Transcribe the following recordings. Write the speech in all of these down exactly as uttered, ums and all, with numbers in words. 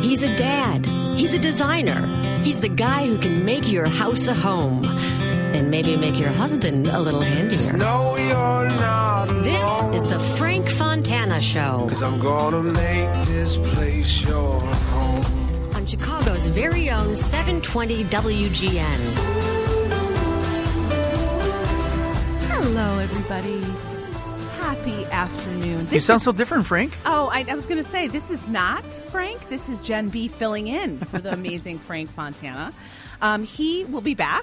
He's a dad. He's a designer. He's the guy who can make your house a home. And maybe make your husband a little handier. No, you're not alone. This is the Frank Fontana Show. 'Cause I'm gonna make this place your home. On Chicago's very own seven twenty W G N. Hello, everybody. Happy afternoon. This you sound is, so different, Frank. Oh, I, I was going to say, this is not Frank. This is Jen B filling in for the amazing Frank Fontana. Um, he will be back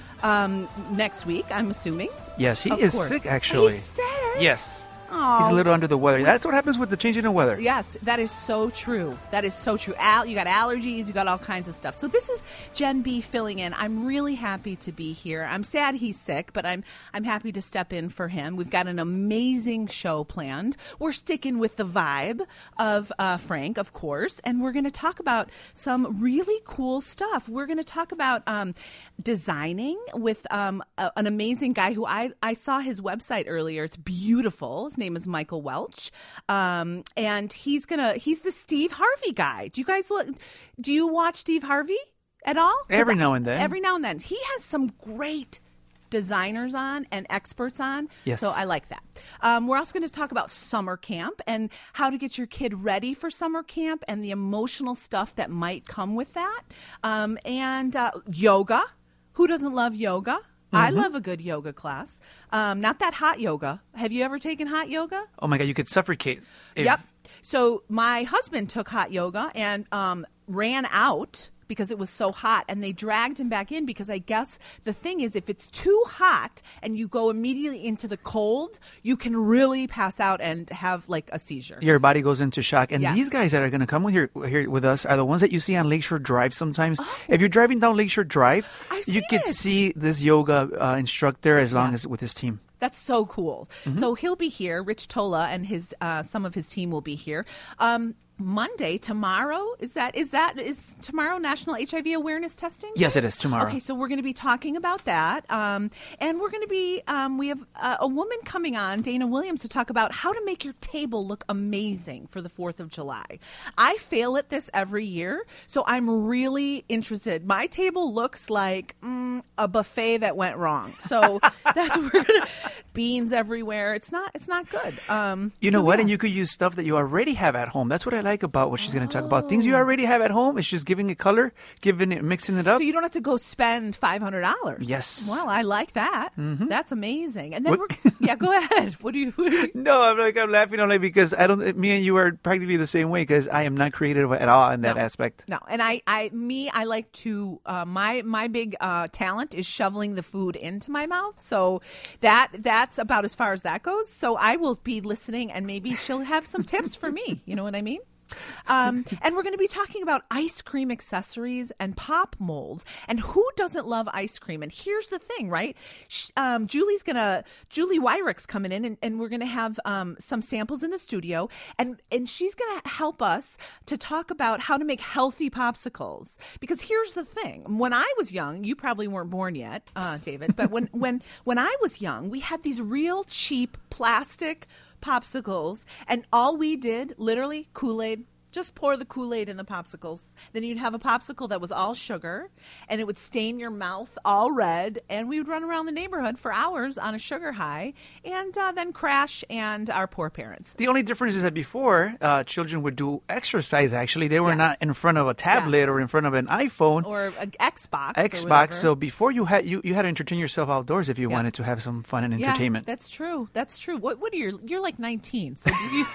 um, next week, I'm assuming. Yes, he Of is course. sick, actually. He's sick? Yes. Oh, He's a little under the weather. That's what happens with the changing of weather. Yes, that is so true. That is so true. Al, you got allergies, you got all kinds of stuff. So this is Jen B filling in. I'm really happy to be here. I'm sad he's sick, but I'm I'm happy to step in for him. We've got an amazing show planned. We're sticking with the vibe of uh, Frank, of course, and we're going to talk about some really cool stuff. We're going to talk about um, designing with um, a, an amazing guy who I, I saw his website earlier. It's beautiful. His name is Michael Welch, um, and he's gonna he's the Steve Harvey guy. Do you guys look? Do you watch Steve Harvey at all? Every now and then. Every now and then. He has some great designers on and experts on. Yes. So I like that. Um, we're also going to talk about summer camp and how to get your kid ready for summer camp and the emotional stuff that might come with that. Um, and uh, yoga. Who doesn't love yoga? I love a good yoga class. Um, not that hot yoga. Have you ever taken hot yoga? Oh, my God, you could suffocate. If- Yep. So my husband took hot yoga and um, ran out because it was so hot, and they dragged him back in because I guess the thing is if it's too hot and you go immediately into the cold, you can really pass out and have like a seizure. Your body goes into shock. And Yes. these guys that are going to come with here, here with us are the ones that you see on Lakeshore Drive sometimes. If you're driving down Lakeshore Drive, I've you seen could it. see this yoga uh, instructor as long Yeah. as with his team. That's so cool. Mm-hmm. So he'll be here. Rich Tola and his uh, some of his team will be here. Um, Monday, tomorrow, is that is that is tomorrow National H I V Awareness Testing Day? Yes, it is tomorrow. Okay, so we're going to be talking about that, um, and we're going to be um, we have uh, a woman coming on, Dana Williams, to talk about how to make your table look amazing for the Fourth of July. I fail at this every year, so I'm really interested. My table looks like mm, a buffet that went wrong. So that's what we're gonna beans everywhere. It's not it's not good. Um, You know so what? yeah. And you could use stuff that you already have at home. That's what I like about what she's going to talk about. Things you already have at home. It's just giving it color, giving it, mixing it up. So you don't have to go spend five hundred dollars. Yes. Well, I like that. Mm-hmm. That's amazing. And then What- we're yeah. Go ahead. What do you? What do you No, I'm like I'm laughing only because I don't. Me and you are practically the same way because I am not creative at all in that No. aspect. No, and I, I, me, I like to. Uh, my, my big uh, talent is shoveling the food into my mouth. So that, that's about as far as that goes. So I will be listening, and maybe she'll have some tips for me. You know what I mean? Um, and we're going to be talking about ice cream accessories and pop molds. And who doesn't love ice cream? And here's the thing, right? Sh- Um, Julie's going to, Julie Wyrick's coming in, and, and we're going to have um, some samples in the studio. And, and she's going to help us to talk about how to make healthy popsicles. Because here's the thing. When I was young, you probably weren't born yet, uh, David, but when, when, when I was young, we had these real cheap plastic popsicles, and all we did, literally, Kool-Aid. Just pour the Kool-Aid in the popsicles. Then you'd have a popsicle that was all sugar, and it would stain your mouth all red, and we would run around the neighborhood for hours on a sugar high, and uh, then crash and our poor parents. The only difference is that before, uh, children would do exercise, actually. They were Yes. not in front of a tablet Yes. or in front of an iPhone. Or an Xbox. or Xbox. whatever. So before you had you, you had to entertain yourself outdoors if you Yeah. wanted to have some fun and yeah, entertainment. that's true. That's true. What What are you? You're like nineteen. So did you?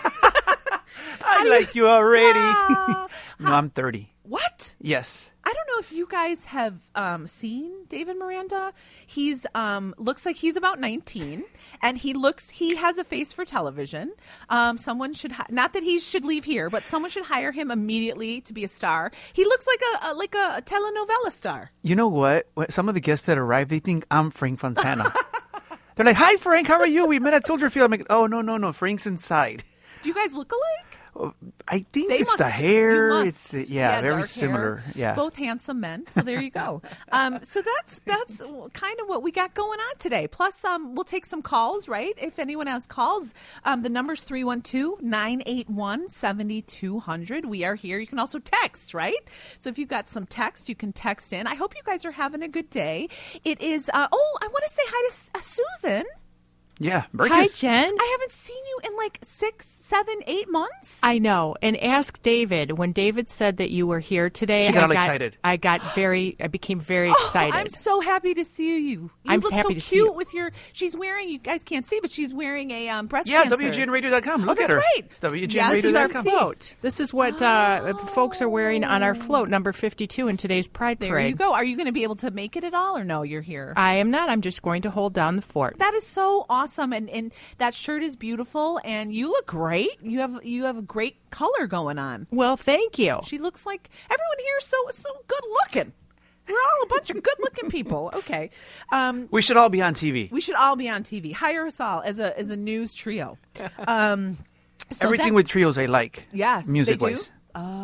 I like you already. Ah. No, I'm thirty. What? Yes. I don't know if you guys have um, seen David Miranda. He's um, looks like he's about nineteen, and he looks he has a face for television. Um, someone should hi- not that he should leave here, but someone should hire him immediately to be a star. He looks like a, a like a telenovela star. You know what? When some of the guests that arrive, they think I'm Frank Fontana. They're like, "Hi, Frank. How are you? We met at Soldier Field." I'm like, "Oh no, no, no. Frank's inside." Do you guys look alike? I think They it's must- the hair. you It's must. the, yeah, very dark hair. similar. Yeah. Both handsome men. So there you go. um, so that's that's kind of what we got going on today. Plus, um, we'll take some calls, right? If anyone has calls, um, the number's three one two, nine eight one, seven two zero zero. We are here. You can also text, right? So if you've got some text, you can text in. I hope you guys are having a good day. It is, uh, oh, I want to say hi to S- uh, Susan. Yeah. Hi, Burgess. Jen. I haven't seen you in like six, seven, eight months. I know. And ask David. When David said that you were here today, She got I all got excited. I got very. I became very Oh, excited. I'm so happy to see you. You I'm look happy so to see cute you. with your. She's wearing. You guys can't see, but she's wearing a um, breast Yeah, cancer. W G N radio dot com. Oh, Look that's at her. right. W G N Yes, this radio is our dot com. float. This is what uh, folks are wearing on our float, number fifty-two in today's Pride There Parade. you go. Are you going to be able to make it at all, or no? You're here. I am not. I'm just going to hold down the fort. That is so awesome, and and that shirt is beautiful, and you look great. You have you have a great color going on. Well, thank you. She looks like everyone here is so so good looking. We're all a bunch of good looking people. Okay. Um, We should all be on T V. we should all be on T V. Hire us all as a as a news trio. Um, so Everything that- with trios I like. Yes, Music they do. wise.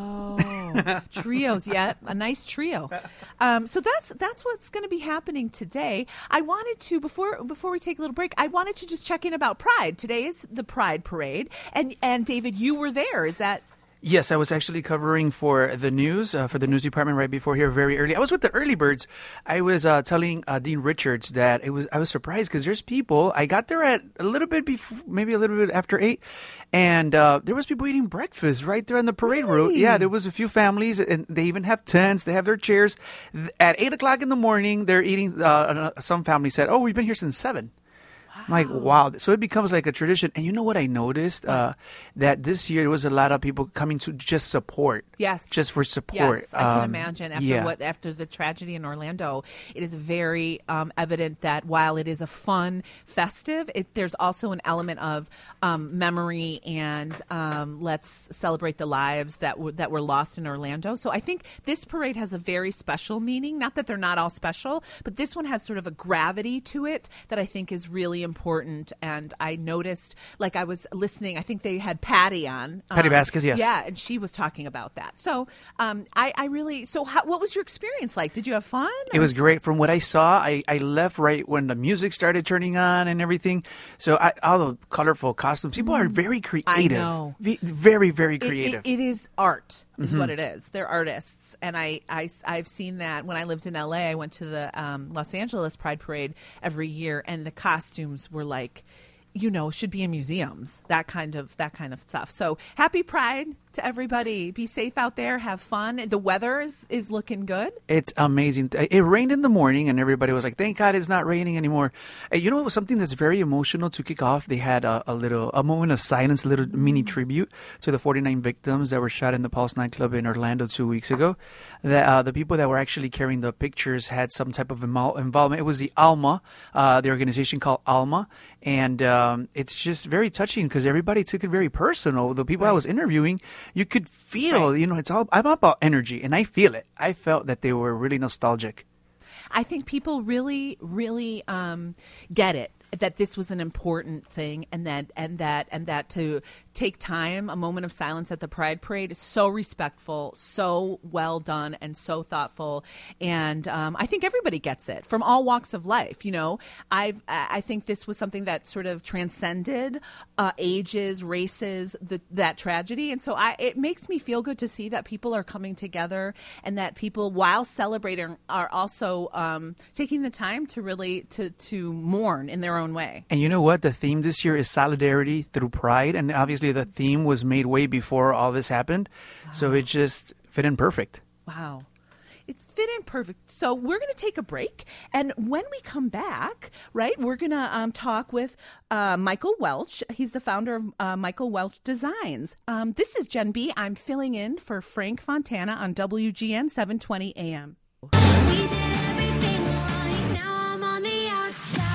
Oh, trios, yeah, a nice trio. Um, so that's that's what's going to be happening today. I wanted to before before we take a little break. I wanted to just check in about Pride. Today is the Pride Parade, and and David, you were there. Is that? Yes, I was actually covering for the news, uh, for the news department right before here, very early. I was with the early birds. I was uh, telling uh, Dean Richards that it was. I was surprised because there's people. I got there at a little bit before, maybe a little bit after eight, and uh, there was people eating breakfast right there on the parade route. Really? Yeah, there was a few families, and they even have tents. They have their chairs. Th- At eight o'clock in the morning, they're eating. Uh, some family said, "Oh, we've been here since seven." I'm like, wow. So it becomes like a tradition. And you know what I noticed? Uh, that this year there was a lot of people coming to just support. Yes. Just for support. Yes, I can Um, imagine after yeah. what after the tragedy in Orlando, it is very um, evident that while it is a fun, festive, it, there's also an element of um, memory and um, let's celebrate the lives that were that were lost in Orlando. So I think this parade has a very special meaning. Not that they're not all special, but this one has sort of a gravity to it that I think is really important. And I noticed, like I was listening, I think they had Patty on. Patty um, Vasquez, yes. Yeah, and she was talking about that. So um, I, I really, so how, what was your experience like? Did you have fun? It was great. From what I saw, I, I left right when the music started turning on and everything. So I, all the colorful costumes. People are very creative. know. V- very, very It- it- creative. it is art, is Mm-hmm. what it is. They're artists, and I, I, I've seen that when I lived in L A. I went to the um, Los Angeles Pride Parade every year, and the costumes were like, you know, should be in museums. That kind of that kind of stuff. So happy Pride to everybody. Be safe out there. Have fun. The weather is, is looking good. It's amazing. It rained in the morning, and everybody was like, "Thank God it's not raining anymore." And you know, it was something that's very emotional to kick off. They had a, a little, a moment of silence, a little mini tribute to the forty-nine victims that were shot in the Pulse nightclub in Orlando two weeks ago. That uh, the people that were actually carrying the pictures had some type of invo- involvement. It was the Alma, uh, the organization called Alma, and um, it's just very touching because everybody took it very personal. The people I was interviewing, you could feel, Right. you know, it's all I'm about energy, and I feel it. I felt that they were really nostalgic. I think people really, really um, get it, that this was an important thing, and that and that and that to take time, a moment of silence at the Pride Parade is so respectful, so well done, and so thoughtful. And um, I think everybody gets it from all walks of life. You know, I've I think this was something that sort of transcended uh, ages, races, the, that tragedy, and so I it makes me feel good to see that people are coming together, and that people, while celebrating, are also um, taking the time to really to to mourn in their own way. And you know what? The theme this year is solidarity through pride. And obviously the theme was made way before all this happened. So it just fit in perfect. Wow. It's fit in perfect. So we're going to take a break. And when we come back, right, we're going to um, talk with uh, Michael Welch. He's the founder of uh, Michael Welch Designs. Um, this is Jen B. I'm filling in for Frank Fontana on W G N seven twenty A M. We did everything right, now I'm on the outside.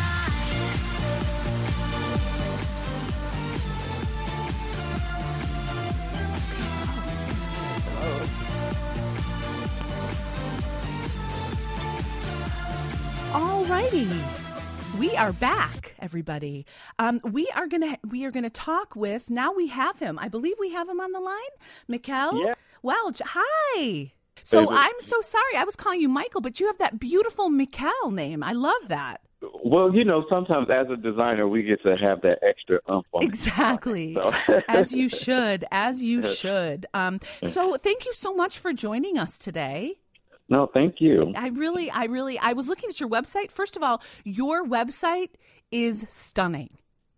All righty. We are back. everybody. Um, we are gonna we are gonna talk with. Now we have him. I believe we have him on the line. Mikkel Yeah. Welch. Hi. So Hey, I'm so sorry. I was calling you Michael, but you have that beautiful Mikkel name. I love that. Well, you know, sometimes as a designer, we get to have that extra umph on it. Exactly. So- As you should. As you should. Um, so thank you so much for joining us today. No, thank you. I really, I really, I was looking at your website. First of all, your website is stunning.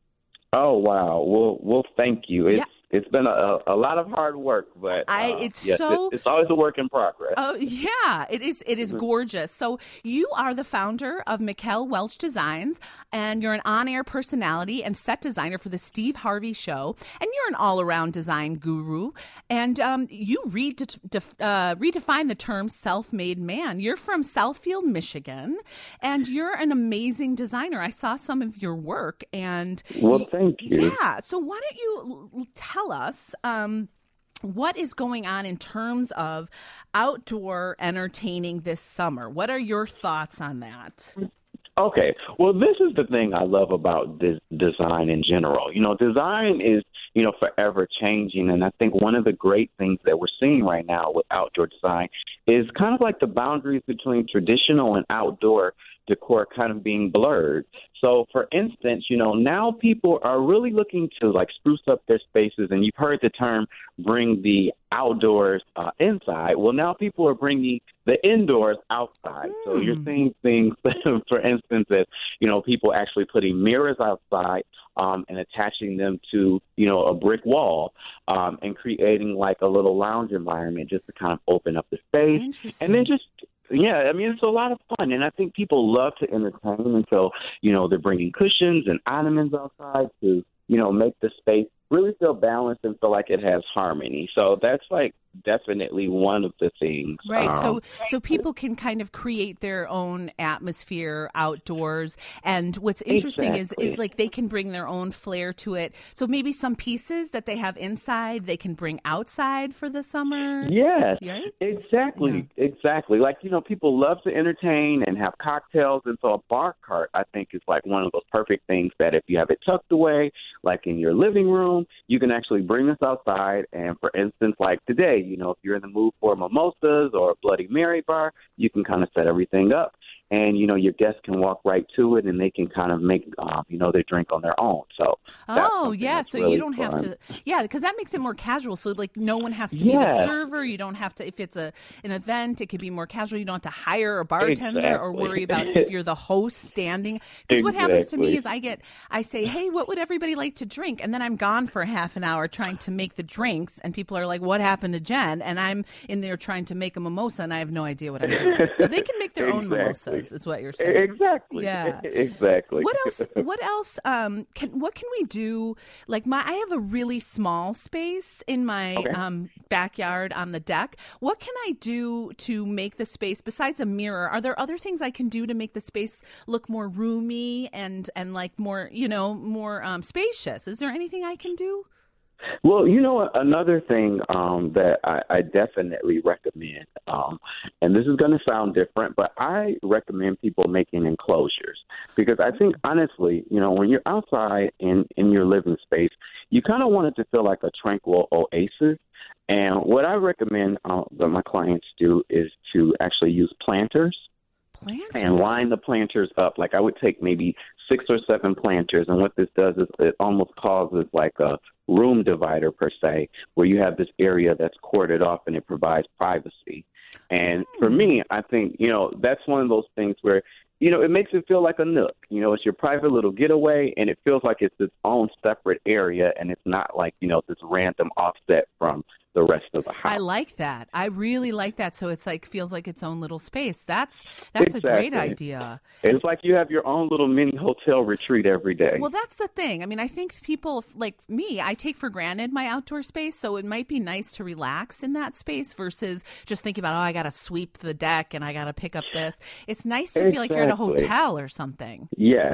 Oh, wow. Well, well, thank you. It's Yeah. it's been a, a lot of hard work, but I- uh, it's yes, so- it, it's always a work in progress. Oh yeah, it is. It Mm-hmm. is gorgeous. So you are the founder of Mikkel Welch Designs, and you're an on-air personality and set designer for the Steve Harvey Show, and you're an all-around design guru. And um, you read def- uh, redefine the term "self-made man." You're from Southfield, Michigan, and you're an amazing designer. I saw some of your work, and Well, thank you. Yeah. So why don't you l- l- tell us? Um, what is going on in terms of outdoor entertaining this summer? What are your thoughts on that? Okay. Well, this is the thing I love about this design in general. You know, design is, you know, forever changing. And I think one of the great things that we're seeing right now with outdoor design is kind of like the boundaries between traditional and outdoor decor kind of being blurred. So, for instance, you know, now people are really looking to like spruce up their spaces, and you've heard the term bring the outdoors uh, inside. Well, now people are bringing the indoors outside. So you're seeing things, for instance, that, you know, people actually putting mirrors outside um, and attaching them to, you know, a brick wall um, and creating like a little lounge environment just to kind of open up the space. Interesting. And then just yeah, I mean, it's a lot of fun, and I think people love to entertain, and so, you know, they're bringing cushions and ottomans outside to, you know, make the space really feel balanced and feel like it has harmony. So that's like definitely one of the things. Right. Um, So so people can kind of create their own atmosphere outdoors. And what's interesting is Exactly. is like they can bring their own flair to it. So maybe some pieces that they have inside they can bring outside for the summer. Yes, Right? exactly, exactly. Like, you know, people love to entertain and have cocktails, and so a bar cart, I think, is like one of those perfect things that if you have it tucked away, like in your living room, you can actually bring this outside. And for instance, like today, you know, if you're in the mood for mimosas or a Bloody Mary bar, you can kind of set everything up. And, you know, your guests can walk right to it, and they can kind of make, um, you know, their drink on their own. So, that's Oh, something yeah. that's So really you don't have fun. to, yeah, because that makes it more casual. So, like, no one has to be the Yeah. server. You don't have to, if it's a an event, it could be more casual. You don't have to hire a bartender or Exactly. worry about if you're the host standing. Because what happens to me Exactly. is I get, I say, hey, what would everybody like to drink? And then I'm gone for half an hour trying to make the drinks. And people are like, what happened to Jen? And I'm in there trying to make a mimosa, and I have no idea what I'm doing. So they can make their own Exactly. mimosas, is what you're saying. Exactly. Yeah. Exactly. What else? What else? Um, can what can we do? Like my, I have a really small space in my Okay. um backyard on the deck. What can I do to make the space besides a mirror? Are there other things I can do to make the space look more roomy and and like more, you know, more um, spacious? Is there anything I can do? Well, you know, another thing um, that I, I definitely recommend, um, and this is going to sound different, but I recommend people making enclosures because I think, honestly, you know, when you're outside in, in your living space, you kind of want it to feel like a tranquil oasis. And what I recommend uh, that my clients do is to actually use planters. Planters. And line the planters up. Like I would take maybe six or seven planters, and what this does is it almost causes like a room divider per se, where you have this area that's corded off and it provides privacy. And for me, I think, you know, that's one of those things where, you know, it makes it feel like a nook. You know, it's your private little getaway, and it feels like it's its own separate area, and it's not like, you know, this random offset from the rest of the house. I like that. I really like that. So it's like feels like its own little space. That's that's a great Exactly. idea. It's like you have your own little mini hotel retreat every day. Well, that's the thing. I mean, I think people like me, I take for granted my outdoor space, so it might be nice to relax in that space versus just thinking about, oh, I got to sweep the deck and I got to pick up this. It's nice to feel like you're at a Exactly. hotel or something. Yes,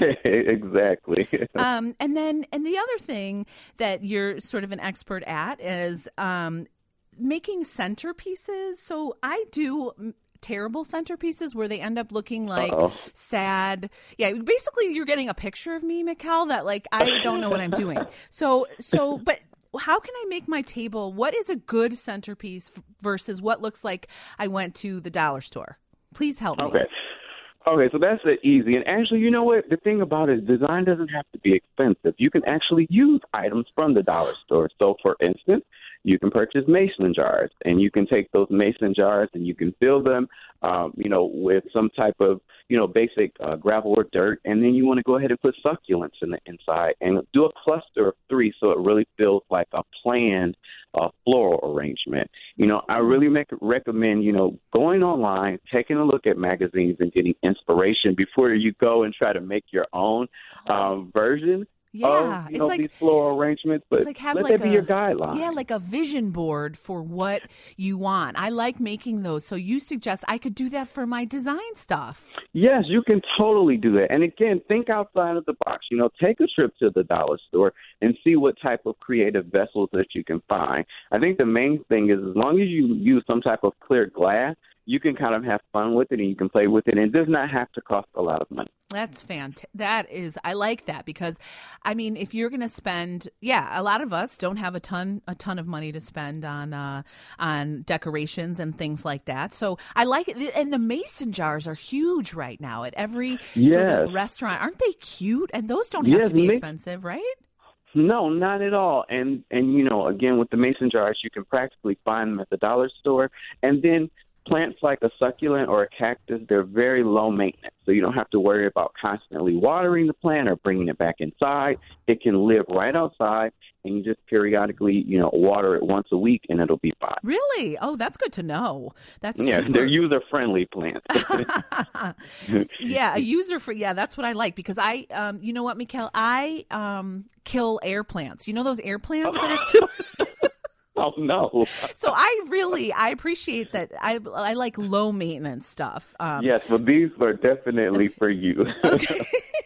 exactly. Um, and then, and the other thing that you're sort of an expert at is um, making centerpieces. So I do terrible centerpieces where they end up looking like Uh-oh. sad. Yeah, basically you're getting a picture of me, Mikkel, that like I don't know what I'm doing. So, so, but how can I make my table? What is a good centerpiece f- versus what looks like I went to the dollar store? Please help me. Okay. Okay, so that's the easy. And actually, you know what? The thing about it is design doesn't have to be expensive. You can actually use items from the dollar store. So, for instance, you can purchase mason jars, and you can take those mason jars and you can fill them, um, you know, with some type of, you know, basic uh, gravel or dirt, and then you want to go ahead and put succulents in the inside and do a cluster of three so it really feels like a planned uh, floral arrangement. You know, I really make, recommend, you know, going online, taking a look at magazines and getting inspiration before you go and try to make your own um, version. Yeah, of, you it's know, like these floral arrangements, but it's like have let like that be a, your guideline. Yeah, like a vision board for what you want. I like making those. So you suggest I could do that for my design stuff. Yes, you can totally do that. And again, think outside of the box. You know, take a trip to the dollar store and see what type of creative vessels that you can find. I think the main thing is as long as you use some type of clear glass, you can kind of have fun with it and you can play with it, and it does not have to cost a lot of money. That's fantastic. That is, I like that because, I mean, if you're going to spend, yeah, a lot of us don't have a ton, a ton of money to spend on, uh, on decorations and things like that. So I like it, and the mason jars are huge right now at every sort Yes. of restaurant. Aren't they cute? And those don't have Yes, to be ma- expensive, right? No, not at all. And, and you know, again, with the mason jars, you can practically find them at the dollar store. And then plants like a succulent or a cactus, they're very low maintenance. So you don't have to worry about constantly watering the plant or bringing it back inside. It can live right outside, and you just periodically, you know, water it once a week, and it'll be fine. Really? Oh, that's good to know. That's Yeah, super. they're user-friendly plants. Yeah, a user for yeah, that's what I like because I, um, you know what, Mikkel, I um kill air plants. You know those air plants that are super. Oh, no. So I really I appreciate that. I I like low maintenance stuff. Um, Yes, but these were definitely for you. Okay.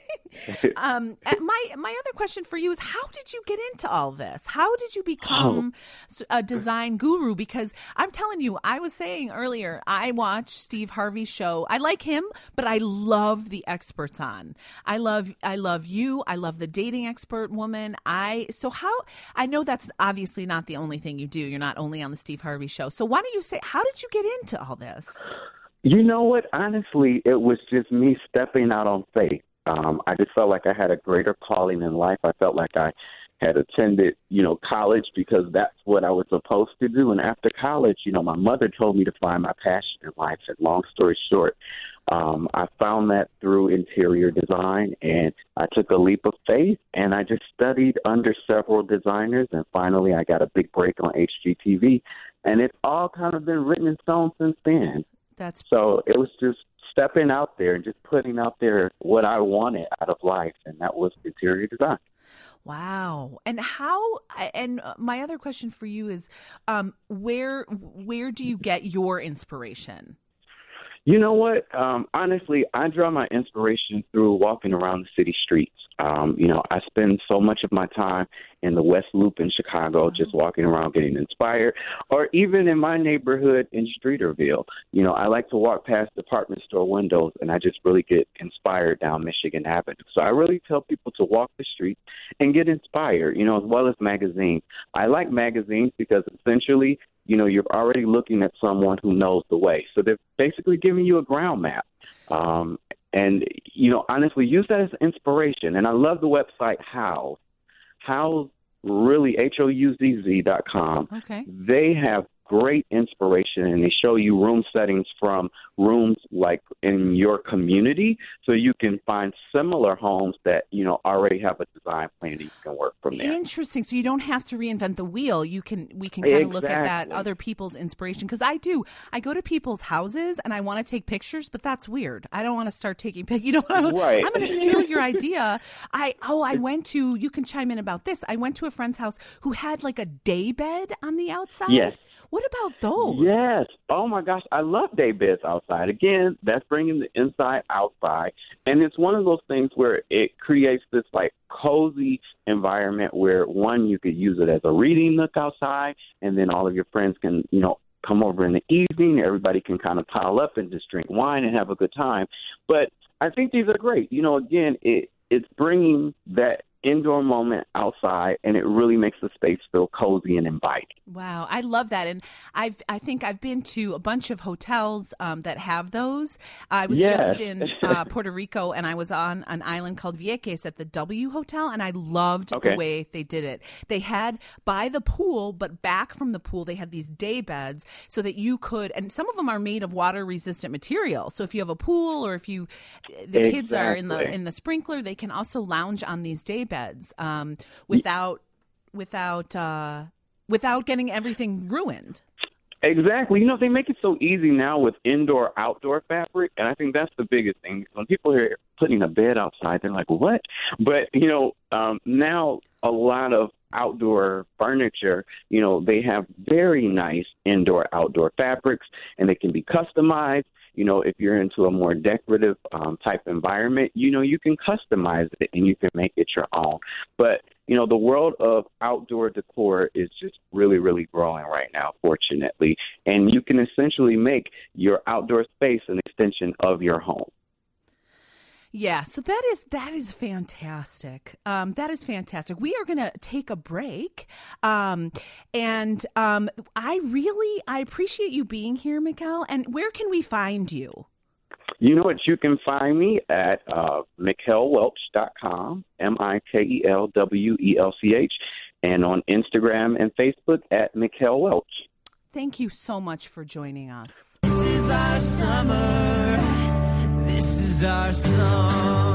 um, uh, my my other question for you is, how did you get into all this? How did you become s- a design guru? Because I'm telling you, I was saying earlier, I watch Steve Harvey's show. I like him, but I love the experts on. I love I love you. I love the dating expert woman. I so how I know that's obviously not the only thing you do. You're not only on the Steve Harvey show. So why don't you say, how did you get into all this? You know what? Honestly, it was just me stepping out on faith. Um, I just felt like I had a greater calling in life. I felt like I had attended, you know, college because that's what I was supposed to do. And after college, you know, my mother told me to find my passion in life. And long story short, um, I found that through interior design, and I took a leap of faith, and I just studied under several designers, and finally I got a big break on H G T V, and it's all kind of been written in stone since then. That's So it was just stepping out there and just putting out there what I wanted out of life, and that was interior design. Wow. And how, and my other question for you is, um, where, where do you get your inspiration? You know what? Um, honestly, I draw my inspiration through walking around the city streets. Um, you know, I spend so much of my time in the West Loop in Chicago, just walking around getting inspired, or even in my neighborhood in Streeterville. You know, I like to walk past department store windows, and I just really get inspired down Michigan Avenue. So I really tell people to walk the streets and get inspired, you know, as well as magazines. I like magazines because essentially, you know, you're already looking at someone who knows the way. So they're basically giving you a ground map. Um, and, you know, honestly, use that as inspiration. And I love the website Houzz. Houzz, really, H O U Z Z dot com. Okay. They have great inspiration, and they show you room settings from rooms like in your community, so you can find similar homes that, you know, already have a design plan that you can work from there. Interesting. So you don't have to reinvent the wheel. You can, we can kind of look at that Exactly. other people's inspiration. Cause I do, I go to people's houses and I want to take pictures, but that's weird. I don't want to start taking pictures. You know, I'm, Right. I'm going to steal your idea. I, oh, I went to, you can chime in about this. I went to a friend's house who had like a day bed on the outside. Yes. What about those? Yes. Oh, my gosh. I love day beds outside. Again, that's bringing the inside outside. And it's one of those things where it creates this, like, cozy environment where, one, you could use it as a reading nook outside, and then all of your friends can, you know, come over in the evening. Everybody can kind of pile up and just drink wine and have a good time. But I think these are great. You know, again, it it's bringing that indoor moment outside, and it really makes the space feel cozy and inviting. Wow, I love that, and I've I think I've been to a bunch of hotels um, that have those. I was Yes. just in uh, Puerto Rico, and I was on an island called Vieques at the W Hotel, and I loved Okay. the way they did it. They had by the pool, but back from the pool, they had these day beds so that you could, and some of them are made of water resistant material. So if you have a pool, or if you the kids are in the Exactly. in the sprinkler, they can also lounge on these day beds um, without without uh, without getting everything ruined. Exactly. You know, they make it so easy now with indoor, outdoor fabric, and I think that's the biggest thing. When people hear putting a bed outside, they're like, what? But, you know, um, now a lot of outdoor furniture, you know, they have very nice indoor, outdoor fabrics, and they can be customized. You know, if you're into a more decorative um, type environment, you know, you can customize it and you can make it your own. But, you know, the world of outdoor decor is just really, really growing right now, fortunately. And you can essentially make your outdoor space an extension of your home. Yeah, so that is that is fantastic. Um, that is fantastic. We are going to take a break, um, and um, I really I appreciate you being here, Mikkel. And where can we find you? You know what? You can find me at uh, Mikkel Welch dot com, M I K E L W E L C H, and on Instagram and Facebook at Mikkel Welch. Thank you so much for joining us. This is our summer. This is our song.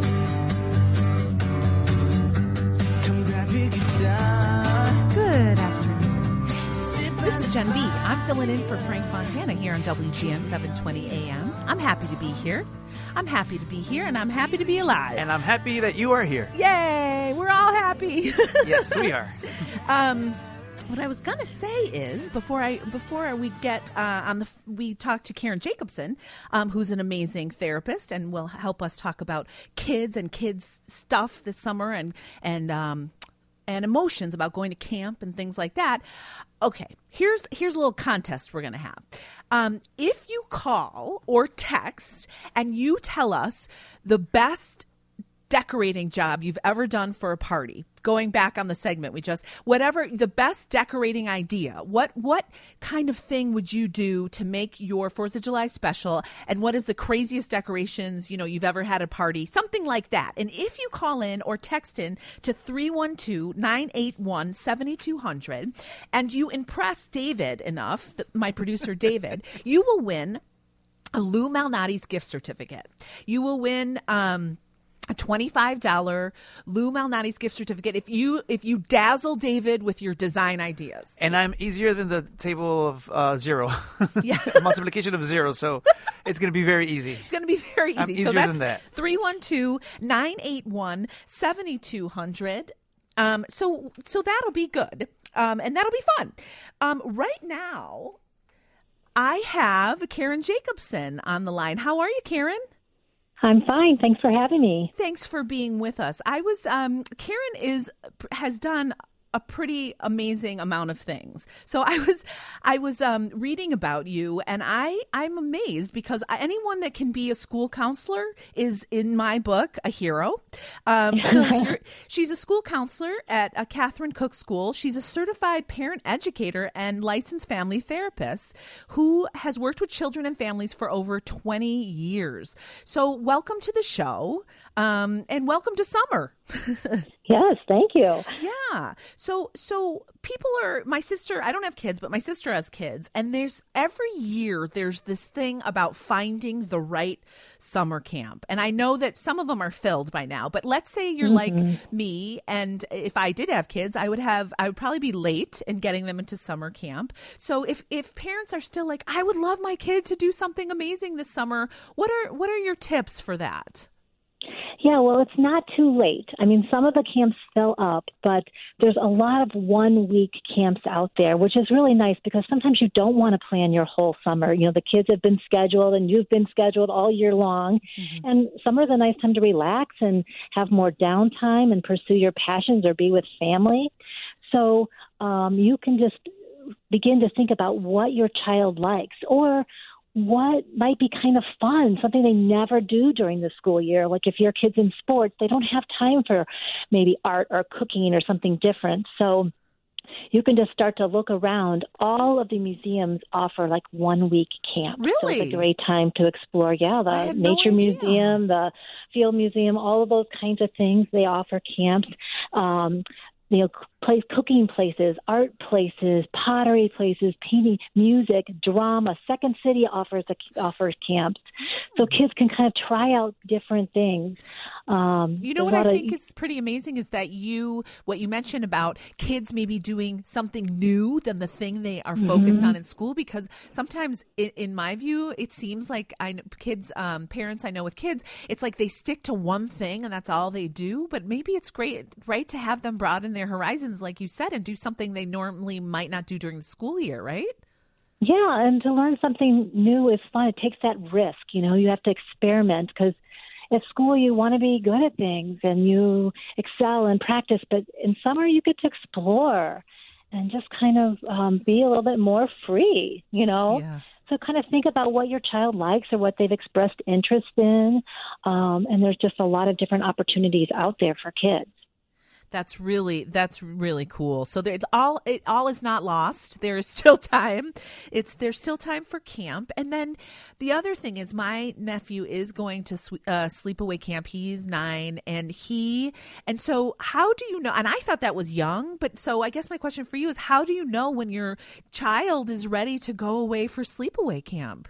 Come grab your guitar. Good afternoon. This is Jen B. I'm filling in for Frank Fontana here on W G N seven twenty A M. I'm happy to be here. I'm happy to be here, and I'm happy to be alive. And I'm happy that you are here. Yay! We're all happy. Yes, we are. Um, what I was gonna say is before I before we get uh, on the we talked to Karen Jacobson, um, who's an amazing therapist and will help us talk about kids and kids stuff this summer and and um, and emotions about going to camp and things like that. Okay, here's here's a little contest we're gonna have. Um, if you call or text and you tell us the best decorating job you've ever done for a party, going back on the segment we just, whatever the best decorating idea, what what kind of thing would you do to make your fourth of July special, and what is the craziest decorations you know you've ever had at a party, something like that. And if you call in or text in to three one two, nine eight one, seven two zero zero and you impress David enough, th- my producer David, you will win a Lou Malnati's gift certificate. You will win um a twenty-five dollars Lou Malnati's gift certificate if you if you dazzle David with your design ideas. And I'm easier than the table of uh, zero. Yeah. The multiplication of zero. So it's going to be very easy. It's going to be very easy. I'm so easier that's than that. three one two, nine eight one, seven two zero zero. Um, so so that'll be good. Um, and that'll be fun. Um, right now, I have Karen Jacobson on the line. How are you, Karen? I'm fine. Thanks for having me. Thanks for being with us. I was um, Karen is has done a pretty amazing amount of things. So I was I was um, reading about you, and I I'm amazed because anyone that can be a school counselor is, in my book, a hero. Um, so you're, she's a school counselor at a Catherine Cook School. She's a certified parent educator and licensed family therapist who has worked with children and families for over twenty years. So welcome to the show, um, and welcome to summer. Yes, thank you. Yeah. So so people are, my sister, I don't have kids, but my sister has kids. And there's every year there's this thing about finding the right summer camp. And I know that some of them are filled by now, but let's say you're Mm-hmm. like me. And if I did have kids, I would have, I would probably be late in getting them into summer camp. So if, if parents are still like, I would love my kid to do something amazing this summer, what are, what are your tips for that? Yeah, well, it's not too late. I mean, some of the camps fill up, but there's a lot of one-week camps out there, which is really nice because sometimes you don't want to plan your whole summer. You know, the kids have been scheduled and you've been scheduled all year long. Mm-hmm. And summer is a nice time to relax and have more downtime and pursue your passions or be with family. So um, you can just begin to think about what your child likes or what might be kind of fun, something they never do during the school year. Like if your kid's in sports, they don't have time for maybe art or cooking or something different. So you can just start to look around. All of the museums offer like one week camp. Really? So it's a great time to explore. Yeah, I the had no Nature idea. Museum, the Field Museum, all of those kinds of things, they offer camps. Um, you know, place, cooking places, art places, pottery places, painting, music, drama. Second City offers a, offers camps, so kids can kind of try out different things. Um, You know there's what a I lot of- think is pretty amazing is that you, what you mentioned about kids maybe doing something new than the thing they are focused Mm-hmm. on in school, because sometimes in, in my view, it seems like I kn- kids, um, parents I know with kids, it's like they stick to one thing and that's all they do. But maybe it's great, right, to have them broaden their horizons, like you said, and do something they normally might not do during the school year, right? Yeah, and to learn something new is fun. It takes that risk. You know, you have to experiment because at school you want to be good at things and you excel and practice, but in summer you get to explore and just kind of um, be a little bit more free, you know? Yeah. So kind of think about what your child likes or what they've expressed interest in, um, and there's just a lot of different opportunities out there for kids. That's really that's really cool. So there, it's all it all is not lost. There is still time. It's there's still time for camp. And then the other thing is, my nephew is going to swe- uh, sleepaway camp. He's nine, and he and so how do you know? And I thought that was young, but so I guess my question for you is, how do you know when your child is ready to go away for sleepaway camp?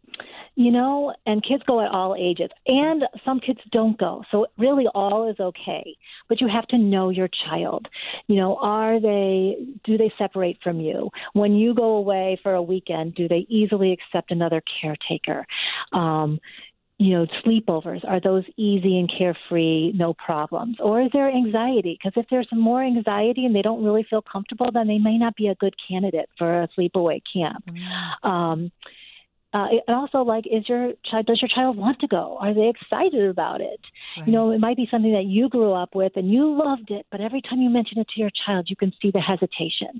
You know, and kids go at all ages, and some kids don't go. So really all is okay, but you have to know your child. You know, are they, do they separate from you? When you go away for a weekend, do they easily accept another caretaker? Um, you know, sleepovers, are those easy and carefree, no problems? Or is there anxiety? Because if there's more anxiety and they don't really feel comfortable, then they may not be a good candidate for a sleepaway camp. Um, Uh, and also, like, is your child, does your child want to go? Are they excited about it? Right. You know, it might be something that you grew up with and you loved it, but every time you mention it to your child, you can see the hesitation.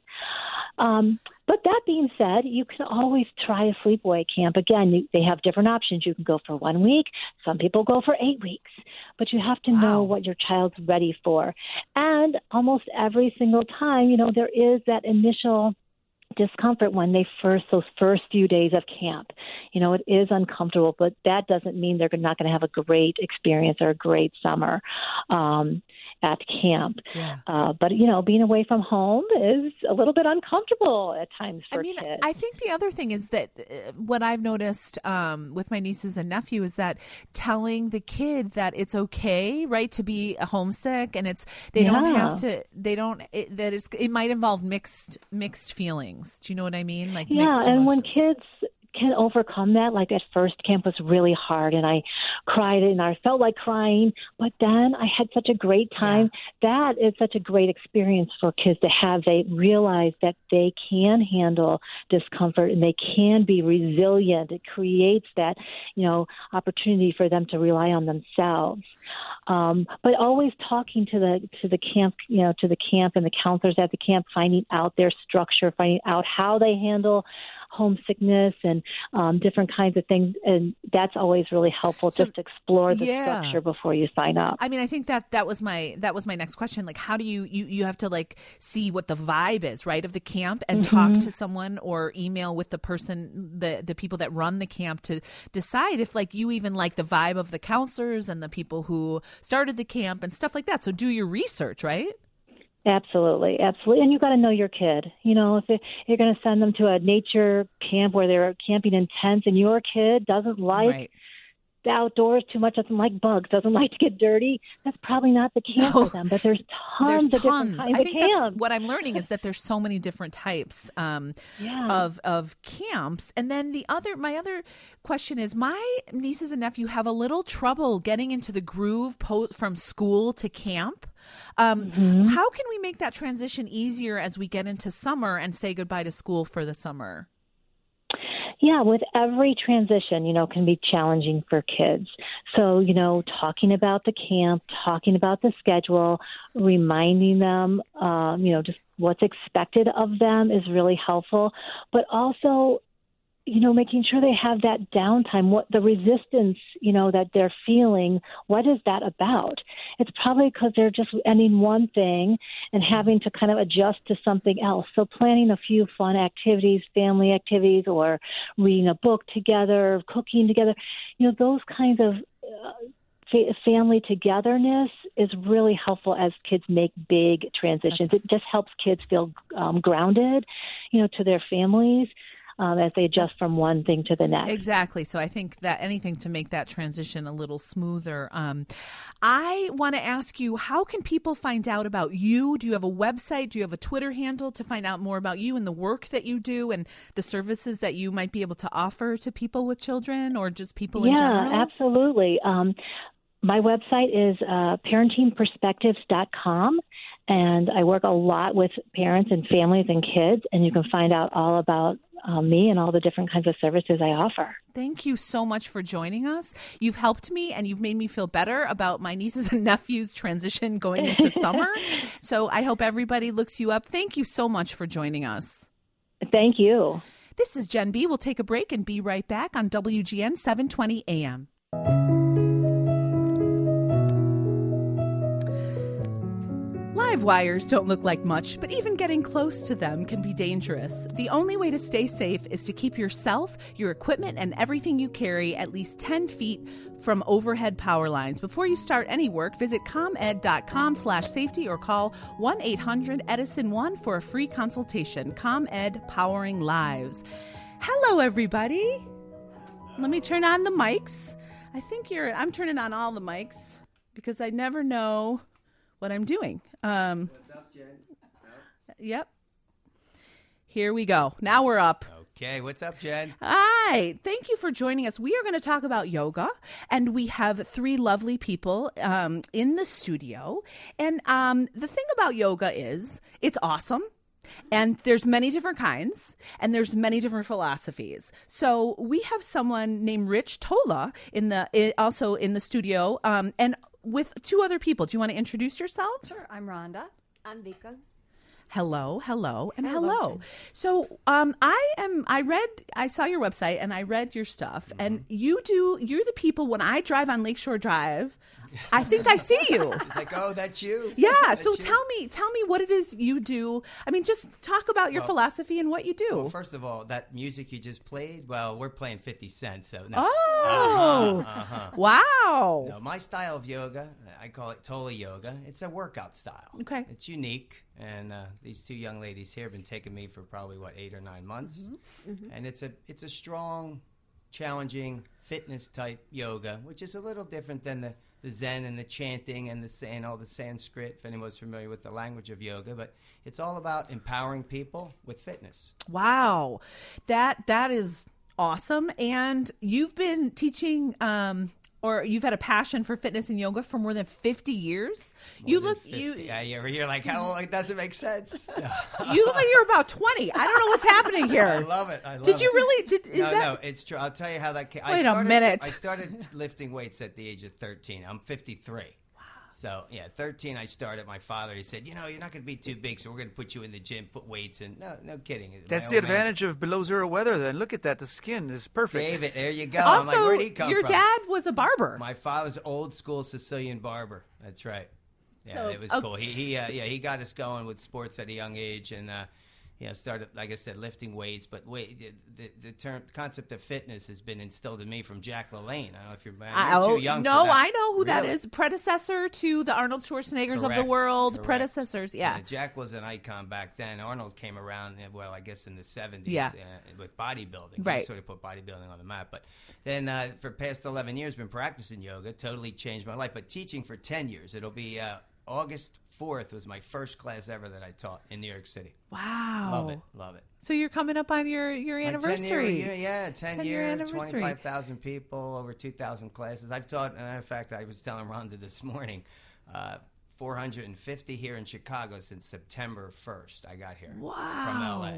Um, but that being said, you can always try a sleepaway camp. Again, you, they have different options. You can go for one week. Some people go for eight weeks. But you have to know Wow. what your child's ready for. And almost every single time, you know, there is that initial discomfort when they first, those first few days of camp. You know, it is uncomfortable, but that doesn't mean they're not going to have a great experience or a great summer um, at camp. Yeah. Uh, but, you know, being away from home is a little bit uncomfortable at times for I mean, kids. I think the other thing is that uh, what I've noticed um, with my nieces and nephew is that telling the kid that it's okay, right, to be homesick, and it's they don't Yeah. have to, they don't it, that it's it might involve mixed mixed feelings. Do you know what I mean? Like Yeah, mixed and when emotions. kids can overcome that, like at first camp was really hard and I cried and I felt like crying, but then I had such a great time. That is such a great experience for kids to have. They realize that they can handle discomfort and they can be resilient. It creates that, you know, opportunity for them to rely on themselves. Um, but always talking to the to the camp, you know, to the camp and the counselors at the camp, finding out their structure, finding out how they handle homesickness and um, different kinds of things. And that's always really helpful, So, just to explore the yeah. structure before you sign up. I mean, I think that that was my that was my next question. Like, how do you you you have to like see what the vibe is, right, of the camp, and talk to someone or email with the person, the the people that run the camp to decide if like you even like the vibe of the counselors and the people who started the camp and stuff like that. So do your research, right? Absolutely, absolutely. And you got to know your kid. You know, if it, you're going to send them to a nature camp where they're camping in tents and your kid doesn't like Right. the outdoors too much, doesn't like bugs, doesn't like to get dirty, that's probably not the camp No. for them. But there's tons There's of tons. different kinds I of think that's camps. what I'm learning is that there's so many different types um, Yeah. of of camps. And then the other, my other question is, my nieces and nephew have a little trouble getting into the groove po- from school to camp. Um, Mm-hmm. How can we make that transition easier as we get into summer and say goodbye to school for the summer? Yeah, with every transition, you know, can be challenging for kids. So, you know, talking about the camp, talking about the schedule, reminding them, um, you know, just what's expected of them is really helpful. But also, you know, making sure they have that downtime, what the resistance, you know, that they're feeling, what is that about? It's probably because they're just ending one thing and having to kind of adjust to something else. So planning a few fun activities, family activities, or reading a book together, cooking together, you know, those kinds of uh, fa- family togetherness is really helpful as kids make big transitions. That's- It just helps kids feel um, grounded, you know, to their families. Um, as they adjust from one thing to the next. Exactly. So I think that anything to make that transition a little smoother. Um, I want to ask you, how can people find out about you? Do you have a website? Do you have a Twitter handle to find out more about you and the work that you do and the services that you might be able to offer to people with children or just people in general? Yeah, absolutely. Um, my website is uh, parenting perspectives dot com. And I work a lot with parents and families and kids, and you can find out all about uh, me and all the different kinds of services I offer. Thank you so much for joining us. You've helped me and you've made me feel better about my nieces and nephews' transition going into summer. So I hope everybody looks you up. Thank you so much for joining us. Thank you. This is Jen B. We'll take a break and be right back on W G N seven twenty A M. Live wires don't look like much, but even getting close to them can be dangerous. The only way to stay safe is to keep yourself, your equipment, and everything you carry at least ten feet from overhead power lines. Before you start any work, visit ComEd.com slash safety or call one eight hundred Edison one for a free consultation. ComEd, powering lives. Hello, everybody. Let me turn on the mics. I think you're, I'm turning on all the mics because I never know what I'm doing. Um, What's up, Jen? Yep. Here we go. Now we're up. Okay, what's up, Jen? Hi. Thank you for joining us. We are going to talk about yoga, and we have three lovely people um, in the studio. And um, the thing about yoga is it's awesome. And there's many different kinds, and there's many different philosophies. So we have someone named Rich Tola in the i- also in the studio, um, and with two other people. Do you want to introduce yourselves? Sure, I'm Rhonda. I'm Vika. Hello, hello, and hello. Hello. So, um, I am. I read. I saw your website, and I read your stuff. Mm-hmm. And you do. You're the people. When I drive on Lakeshore Drive, I think I see you. It's like, oh, that's you. Yeah. That's So you? tell me, tell me what it is you do. I mean, just talk about your Well- philosophy and what you do. Well, first of all, that music you just played, well, we're playing fifty Cent, so no. Oh, Uh-huh, uh-huh. wow. No, my style of yoga, I call it Tola Yoga. It's a workout style. Okay. It's unique, and uh, these two young ladies here have been taking me for probably, what, eight or nine months. Mm-hmm. And it's a it's a strong, challenging, fitness-type yoga, which is a little different than the, the Zen and the chanting and the and all the Sanskrit, if anyone's familiar with the language of yoga. But it's all about empowering people with fitness. Wow, that that is awesome. And you've been teaching, um, or you've had a passion for fitness and yoga for more than fifty years. you More than look fifty. you Yeah, you're, you're like, how old? It doesn't make sense. you look like you're about twenty. I don't know what's happening here. I love it. I love Did you it. really? Did is no, that? no, it's true. I'll tell you how that came. Wait I a started, minute. I started lifting weights at the age of thirteen. I'm fifty-three. Wow. So, yeah, thirteen I started. My father, he said, you know, you're not going to be too big, so we're going to put you in the gym, put weights in. No, no kidding. That's My the old man- advantage of below zero weather. Then look at that. The skin is perfect. David, there you go. I'm like, Also, where'd he come your from? dad was a barber. My father's old school Sicilian barber. That's right. Yeah, So, it was okay. cool. He, he uh, yeah, he got us going with sports at a young age, and uh, you know, started, like I said, lifting weights. But wait, the, the, the term concept of fitness has been instilled in me from Jack LaLanne. I don't know if you're, I- you're oh, too young. no, for that. I know who that Really? is. Predecessor to the Arnold Schwarzeneggers of the Correct, world. correct. Predecessors, yeah. Jack was an icon back then. Arnold came around, uh, well, I guess in the seventies Yeah. uh, with bodybuilding. He Right. sort of put bodybuilding on the map. But then uh, for past eleven years, been practicing yoga. Totally changed my life. But teaching for ten years. It'll be uh, August fourth was my first class ever that I taught in New York City. Wow. Love it. Love it. So you're coming up on your, your My anniversary. ten-year, yeah, ten, ten-year year, anniversary. twenty-five thousand people, over two thousand classes. I've taught, and in fact, I was telling Rhonda this morning, uh, four hundred fifty here in Chicago since September first. I got here Wow. from L A.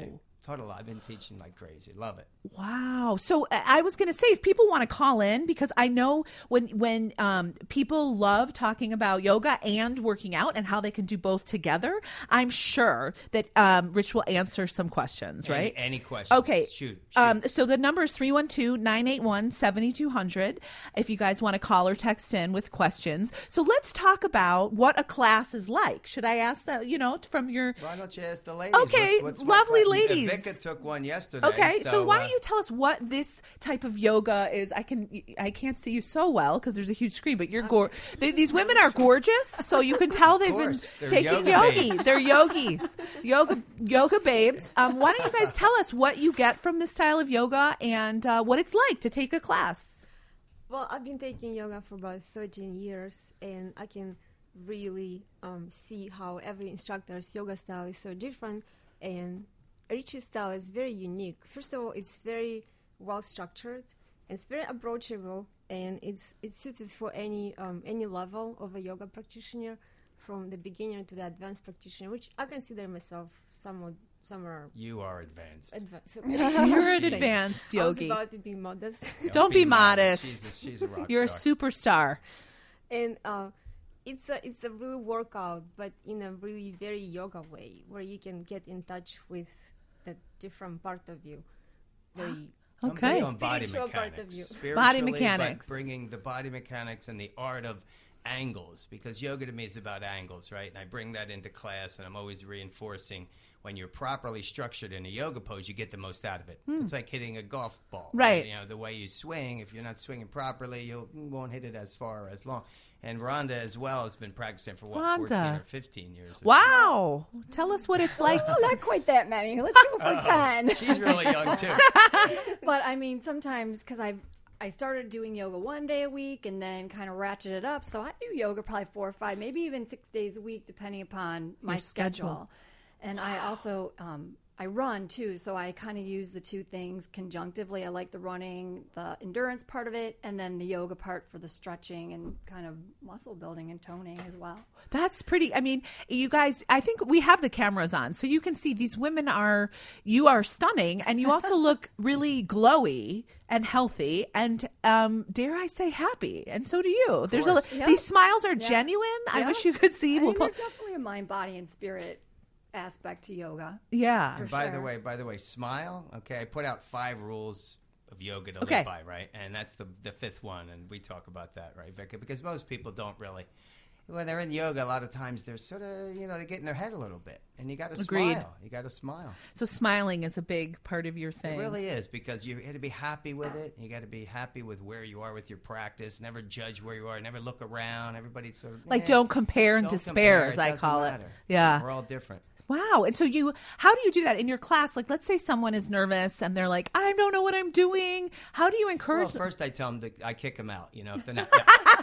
Taught a lot. I've been teaching like crazy. Love it. Wow. So uh, I was going to say, if people want to call in, because I know when when um, people love talking about yoga and working out and how they can do both together, I'm sure that um, Rich will answer some questions, right? Any, any questions. Okay. Shoot. shoot. Um, so the number is three one two, nine eight one, seven two zero zero if you guys want to call or text in with questions. So let's talk about what a class is like. Should I ask that, you know, from your... Why don't you ask the ladies? Okay, what's, what's lovely class? ladies. Vika took one yesterday. Okay, so, so why uh, don't you tell us what this type of yoga is? I can I can't see you so well because there's a huge screen, but you're gor- they, these women are gorgeous, so you can tell they've been course, they're taking yoga yogi. babes. They're yogis, yoga yoga babes. Um, why don't you guys tell us what you get from this style of yoga and uh, what it's like to take a class? Well, I've been taking yoga for about thirteen years, and I can really um, see how every instructor's yoga style is so different, and each style is very unique. First of all, it's very well structured, it's very approachable, and it's it's suited for any um, any level of a yoga practitioner, from the beginner to the advanced practitioner, which I consider myself somewhat somewhere You are advanced. advanced. You're an advanced I yogi. was about to be modest. Don't be modest. She's a, she's a rock You're star. a superstar. And uh, it's a it's a real workout, but in a really very yoga way, where you can get in touch with the different part of you. Very I'm Okay. big on body Spiritual part of mechanics. you. Spiritually, Body but mechanics. bringing the body mechanics and the art of angles, because yoga to me is about angles, right? And I bring that into class, and I'm always reinforcing when you're properly structured in a yoga pose, you get the most out of it. It's like hitting a golf ball. Right. You know, the way you swing, if you're not swinging properly, you'll, you won't hit it as far or as long. And Rhonda as well has been practicing for, what, Rhonda. fourteen or fifteen years? or Wow. Tell us what it's like. Oh, not quite that many. Let's go for ten. so. She's really young, too. But I mean, sometimes because I I started doing yoga one day a week and then kind of ratcheted up. So I do yoga probably four or five, maybe even six days a week, depending upon my Your schedule. schedule. And I also um, I run too, so I kind of use the two things conjunctively. I like the running, the endurance part of it, and then the yoga part for the stretching and kind of muscle building and toning as well. That's pretty. I mean, you guys, I think we have the cameras on, so you can see these women are, you are stunning, and you also look really glowy and healthy, and um, dare I say happy, and so do you. There's a, course. Yeah. these smiles are Yeah. genuine. I Yeah. wish you could see. I We'll mean, put- there's definitely a mind, body, and spirit aspect to yoga. yeah. For By the sure. way, by the way, smile. Okay, I put out five rules of yoga to Okay. live by, right? And that's the the fifth one, and we talk about that, right, Vika? Because most people don't really. When they're in yoga, a lot of times they're sort of, you know, they get in their head a little bit, and you got to Agreed. smile. You got to smile. So smiling is a big part of your It thing. really is, because you got to be happy with it. You got to be happy with where you are with your practice. Never judge where you are. Never look around. Everybody's sort of Like, eh, don't compare and don't despair, compare. as I doesn't call it. matter. Yeah. We're all different. Wow. And so you, how do you do that in your class? Like, let's say someone is nervous and they're like, I don't know what I'm doing. How do you Well, encourage first I tell them that I kick them out. You know, if they're not.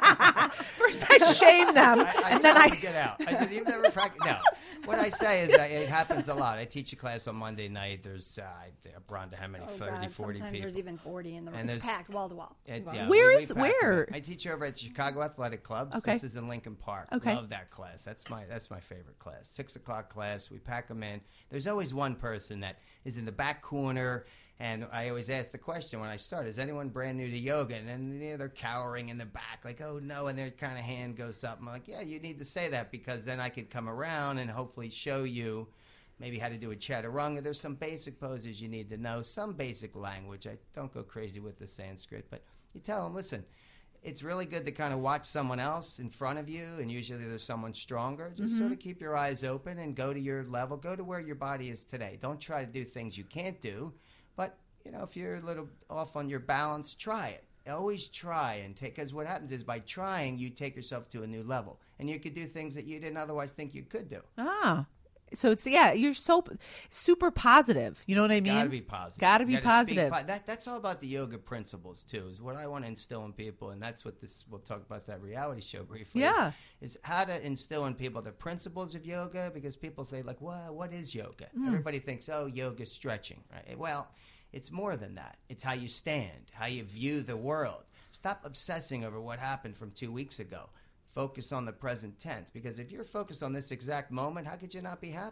First, I shame them, I, I and tell then I them to get out. I said, you've never practiced. No, what I say is that it happens a lot. I teach a class on Monday night. There's uh, Rhonda, how many? Oh, thirty, God. forty Sometimes people. there's even forty in the room. And It's there's- packed wall to wall. It- Wow. yeah, Where we- we is- pack where? them in. I teach over at Chicago Athletic Clubs. Okay. This is in Lincoln Park. Okay. Love that class. That's my that's my favorite class. Six o'clock class. We pack them in. There's always one person that is in the back corner. And I always ask the question when I start, is anyone brand new to yoga? And then you know, they're cowering in the back, like, oh, no, and their kind of hand goes up. I'm like, yeah, you need to say that, because then I can come around and hopefully show you maybe how to do a chaturanga. There's some basic poses you need to know, some basic language. I don't go crazy with the Sanskrit, but you tell them, listen, it's really good to kind of watch someone else in front of you, and usually there's someone stronger. Just sort of keep your eyes open and go to your level. Go to where your body is today. Don't try to do things you can't do. But, you know, if you're a little off on your balance, try it. Always try and take, because what happens is by trying, you take yourself to a new level. And you could do things that you didn't otherwise think you could do. ah. So it's yeah, you're so super positive. You know what I mean? Gotta be positive. Gotta be You gotta speak positive. po- that, that's all about the yoga principles, too, is what I want to instill in people. And that's what this, we'll talk about that reality show briefly. Yeah. Is, is how to instill in people the principles of yoga, because people say, like, well, what is yoga? Mm. Everybody thinks, oh, yoga stretching, right? Well, it's more than that. It's how you stand, how you view the world. Stop obsessing over what happened from two weeks ago. Focus on the present tense, because if you're focused on this exact moment, how could you not be happy?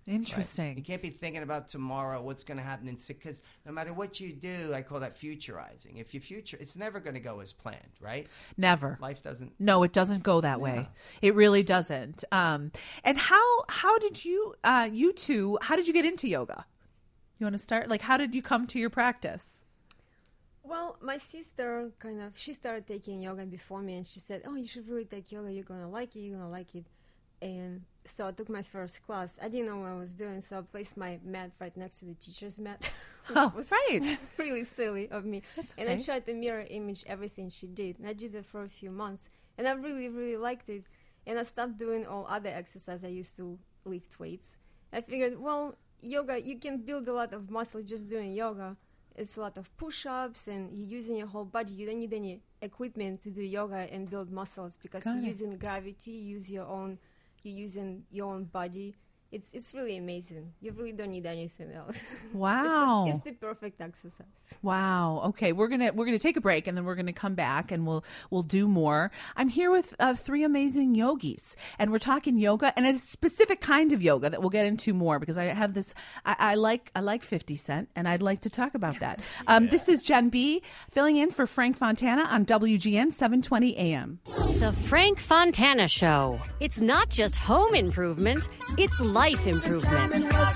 Interesting. Right? You can't be thinking about tomorrow, what's going to happen in six, because no matter what you do, I call that futurizing. If you future, it's never going to go as planned, right? Never. Life doesn't. No, it doesn't go that way. It really doesn't. Um, and how how did you uh, you two how did you get into yoga? You want to start? Like, how did you come to your practice? Well, my sister kind of, she started taking yoga before me, and she said, oh, you should really take yoga. You're going to like it. You're going to like it. And so I took my first class. I didn't know what I was doing, so I placed my mat right next to the teacher's mat. Which Oh, was right. really silly of me. That's and I okay. tried to mirror image everything she did. And I did it for a few months. And I really, really liked it. And I stopped doing all other exercises. I used to lift weights. I figured, well, yoga, you can build a lot of muscle just doing yoga. It's a lot of push-ups, and you're using your whole body. You don't need any equipment to do yoga and build muscles because Got you're it. using gravity, you use your own, you're using your own body. It's it's really amazing. You really don't need anything else. Wow. it's, just, it's the perfect exercise. Wow. Okay, we're gonna we're gonna take a break, and then we're gonna come back, and we'll we'll do more. I'm here with uh, three amazing yogis, and we're talking yoga and a specific kind of yoga that we'll get into more because I have this. I, I like I like fifty Cent, and I'd like to talk about that. Um, This is Jen B filling in for Frank Fontana on W G N seven twenty A M. The Frank Fontana Show. It's not just home improvement, it's life improvement.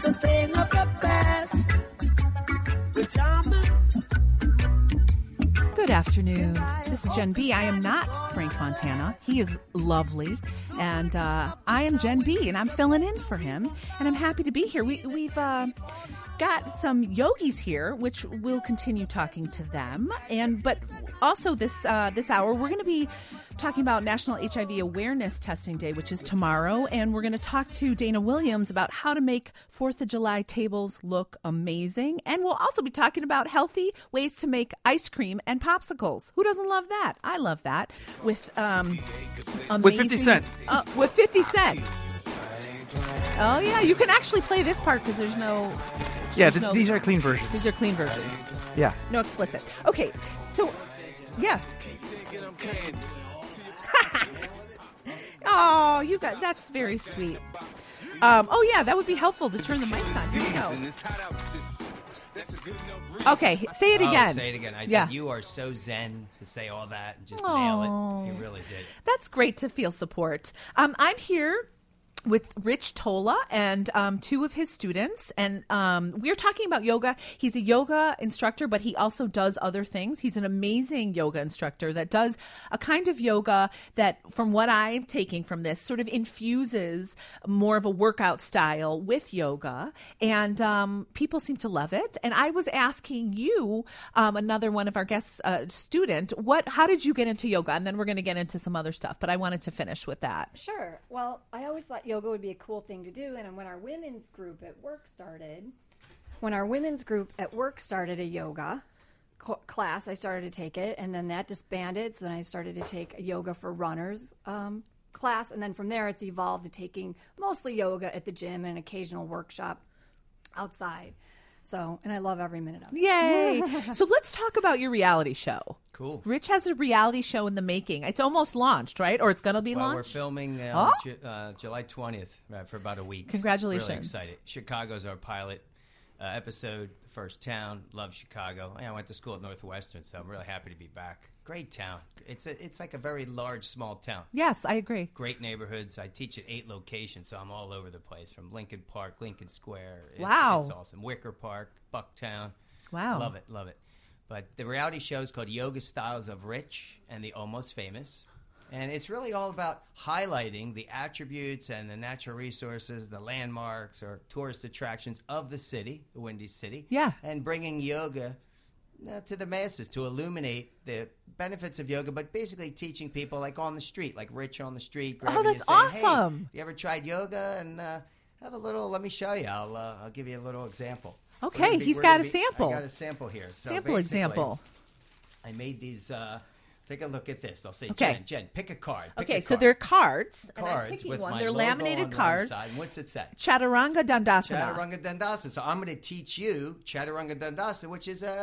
Good afternoon. This is Jen B. I am not Frank Fontana. He is lovely. And uh, I am Jen B. And I'm filling in for him. And I'm happy to be here. We, we've uh, got some yogis here, which we'll continue talking to them. And But also this, uh, this hour, we're going to be talking about National H I V Awareness Testing Day, which is tomorrow. And we're going to talk to Dana Williams about how to make fourth of July tables look amazing. And we'll also be talking about healthy ways to make ice cream and popsicles. Who doesn't love that? I love that. With um, With fifty Cent. Uh, with fifty Cent. Oh, yeah. You can actually play this part because there's no... Yeah, there's th- no- these are clean versions. These are clean versions. Yeah. No explicit. Okay. So, yeah. Oh, you got that's very sweet. Um, oh yeah, that would be helpful to turn the mic on. Here we go. Okay, say it Oh, again. say it again. I Yeah. said you are so zen to say all that and just Aw. nail it. You really did. That's great to feel support. Um, I'm here with Rich Tola and um, two of his students. And um, we're talking about yoga. He's a yoga instructor, but he also does other things. He's an amazing yoga instructor that does a kind of yoga that, from what I'm taking from this, sort of infuses more of a workout style with yoga. And um, people seem to love it. And I was asking you, um, another one of our guests, uh, student, what? How did you get into yoga? And then we're going to get into some other stuff. But I wanted to finish with that. Sure. Well, I always thought yoga would be a cool thing to do, and when our women's group at work started, when our women's group at work started a yoga cl- class, I started to take it, and then that disbanded. So then I started to take a yoga for runners um, class, and then from there it's evolved to taking mostly yoga at the gym and an occasional workshop outside. So, and I love every minute of it. Yay! So let's talk about your reality show. Cool. Rich has a reality show in the making. It's almost launched, right? Or it's going to be Well, launched? we're filming uh, Oh. Ju- uh, July twentieth uh, for about a week. Congratulations. Really excited. Chicago's our pilot uh, episode, first town. Love Chicago. I went to school at Northwestern, so I'm really happy to be back. Great town. It's a, it's like a very large, small town. Yes, I agree. Great neighborhoods. I teach at eight locations, so I'm all over the place, from Lincoln Park, Lincoln Square. It's, Wow. It's awesome. Wicker Park, Bucktown. Wow. Love it, love it. But the reality show is called Yoga Styles of Rich and the Almost Famous. And it's really all about highlighting the attributes and the natural resources, the landmarks or tourist attractions of the city, the Windy City. Yeah. And bringing yoga uh, to the masses to illuminate the benefits of yoga, but basically teaching people like on the street, like Rich on the street. Oh, grabbing that's you, saying, awesome. Hey, you ever tried yoga? And uh, have a little, let me show you. I'll, uh, I'll give you a little example. Okay, We're gonna be- he's we're got gonna a be- sample. I got a sample here. So Sample basically, example. I made these. Uh, take a look at this. I'll say, Okay. Jen, Jen, pick a card. Pick Okay, a so card. they're cards. and I'm cards picking with one. my They're logo laminated on one cards. side. And what's it say? Chaturanga Dandasana. Chaturanga Dandasana. So I'm going to teach you Chaturanga Dandasana, which is a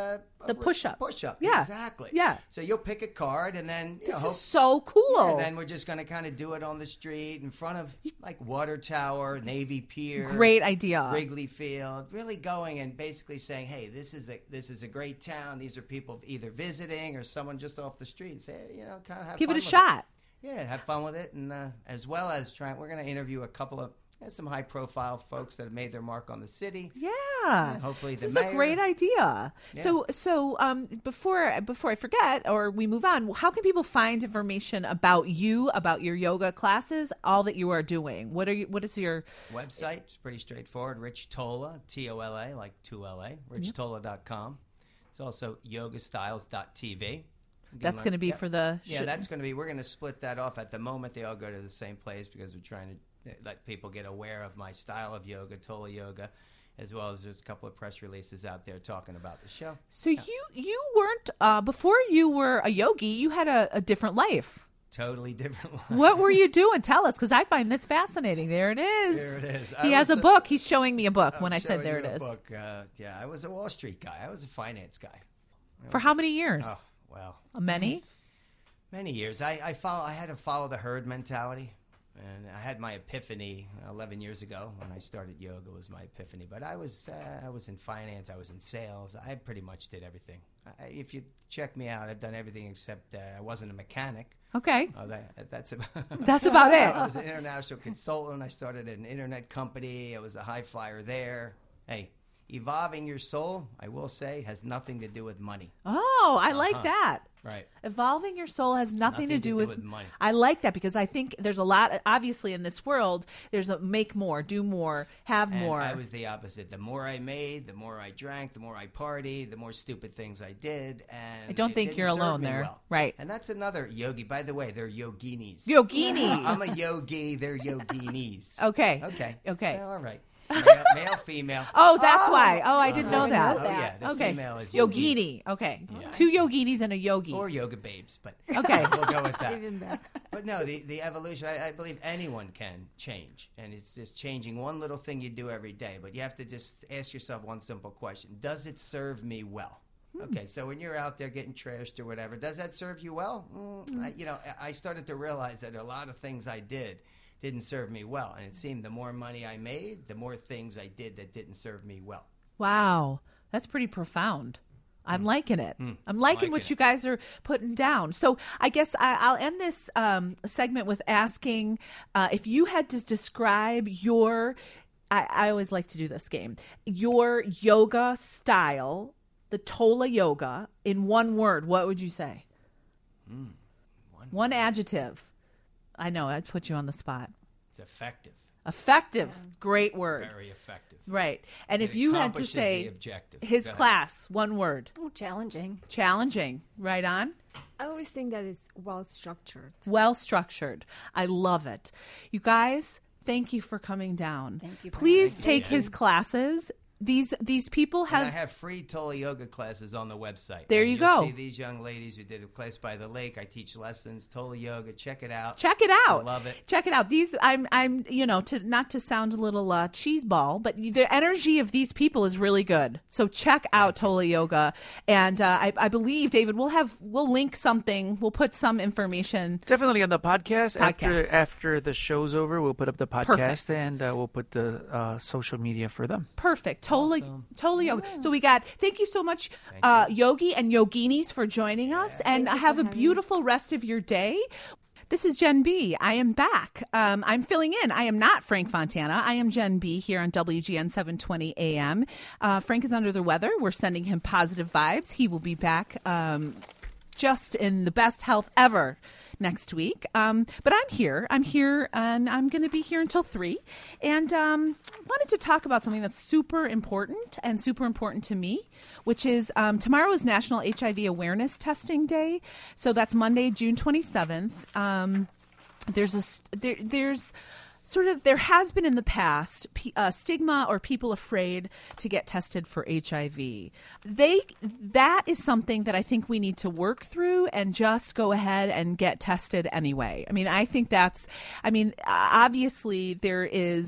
The push-up. Push-up. Yeah. Exactly. Yeah. So you'll pick a card, and then you This know, is hope- so cool. Yeah, and then we're just going to kind of do it on the street in front of like Water Tower, Navy Pier. Great idea. Wrigley Field. Really going and basically saying, hey, this is a this is a great town. These are people either visiting or someone just off the street. Say, you know, kind of have Give fun it a with shot. Yeah, have fun with it, and uh, as well as trying, we're going to interview a couple of uh, some high-profile folks that have made their mark on the city. Yeah. Yeah, hopefully the this is mayor. a great idea. Yeah. So, so um, before before I forget or we move on, how can people find information about you, about your yoga classes, all that you are doing? What are you? What is your Website? It's pretty straightforward. Rich Tola, T O L A, like two L A, rich tola dot com. It's also yoga styles dot t v. That's going to be Yep. for the Yeah, sh- that's going to be. We're going to split that off. At the moment, they all go to the same place because we're trying to let people get aware of my style of yoga, Tola Yoga, as well as there's a couple of press releases out there talking about the show. So you you weren't uh, before you were a yogi. You had a, a different life. Totally different. Life. What were you doing? Tell us, because I find this fascinating. There it is. There it is. He I has a was a- book. He's showing me a book I'm when I said showing there you it a is. Book. Uh, yeah, I was a Wall Street guy. I was a finance guy. For how many years? Oh, well. Many? Many years. I, I follow. I had to follow the herd mentality, and I had my epiphany eleven years ago when I started yoga. Was my epiphany. But I was uh, I was in finance. I was in sales. I pretty much did everything. I, if you check me out, I've done everything except uh, I wasn't a mechanic. Okay. Oh, that, that's about. That's about it. I was an international consultant. I started an internet company. I was a high flyer there. Hey, evolving your soul, I will say, has nothing to do with money. Oh, I like Uh-huh. that. Right. Evolving your soul has nothing, to, do, with, with money. I like that because I think there's a lot. Obviously, in this world, there's a make more, do more, have And more. I was the opposite. The more I made, the more I drank, the more I partied, the more stupid things I did. And I don't it think didn't you're serve alone me there. well. Right. And that's another yogi. By the way, they're yoginis. Yogini. I'm a yogi. They're yoginis. Okay. Okay. Okay. Well, all right. Male, male, female. Oh, that's why. Oh, I didn't know Oh, that. yeah, the okay. female is Yogini. Okay. Two yoginis and a yogi. Or yoga babes, but Okay. we'll go with that. Even better. But no, the, the evolution, I, I believe anyone can change. And it's just changing one little thing you do every day. But you have to just ask yourself one simple question. Does it serve me well? Okay, so when you're out there getting trashed or whatever, does that serve you well? Mm, I, you know, I I started to realize that a lot of things I did didn't serve me well. And it seemed the more money I made, the more things I did that didn't serve me well. Wow. That's pretty profound. I'm liking it. I'm liking what Liking you guys are putting down. So I guess I, I'll end this um, segment with asking uh, if you had to describe your, I, I always like to do this game, your yoga style, the Tola yoga, in one word, what would you say? Mm, one, One adjective. I know, I'd put you on the spot. It's effective. Effective. Great word. Very effective. Right. And It if you had to accomplishes say the objective. his Go ahead. class, one word. Oh, challenging. Challenging. Right on. I always think that it's well structured. Well structured. I love it. You guys, thank you for coming down. Thank you for Please having take me. his classes. These these people And I have have free Tola yoga classes on the website. There And you you'll go. See these young ladies who did a place by the lake. I teach lessons, Tola yoga. Check it out. check it out. I love it. Check it out. These I'm I'm you know to not to sound a little uh, cheeseball, but the energy of these people is really good. So check out Tola Yoga, and uh, I, I believe David we'll have we'll link something. We'll put some information. Definitely on the podcast. After Podcast. after the show's over, we'll put up the podcast Perfect. and uh, we'll put the uh, social media for them. Perfect. Tola, Awesome. Tola Yoga. So we got, thank you so much, uh, Yogi and Yoginis for joining us. And Thank you have for a having me. beautiful rest of your day. This is Jen B. I am back. Um, I'm filling in. I am not Frank Fontana. I am Jen B. here on W G N seven twenty A M. Uh, Frank is under the weather. We're sending him positive vibes. He will be back um, just in the best health ever next week. Um, but I'm here. I'm here, and I'm going to be here until three. And um, wanted to talk about something that's super important and super important to me, which is um, tomorrow is National H I V Awareness Testing Day. So that's Monday, June twenty-seventh. Um, there's a s- there, there's sort of there has been in the past p- uh, stigma or people afraid to get tested for H I V. They that is something that I think we need to work through and just go ahead and get tested anyway. I mean, I think that's I mean, obviously there is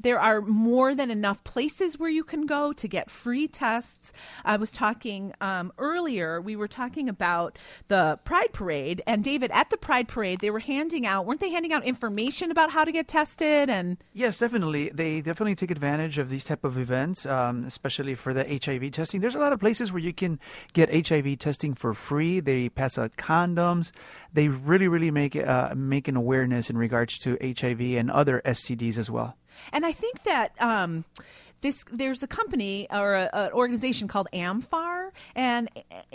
there are more than enough places where you can go to get free tests. I was talking um, earlier, we were talking about the Pride Parade. And David, at the Pride Parade, they were handing out, weren't they handing out information about how to get tested? And Yes, definitely. They definitely take advantage of these type of events, um, especially for the H I V testing. There's a lot of places where you can get H I V testing for free. They pass out condoms. They really, really make uh, make an awareness in regards to H I V and other S T Ds as well. And I think that um, this there's a company or a, an organization called AMFAR, and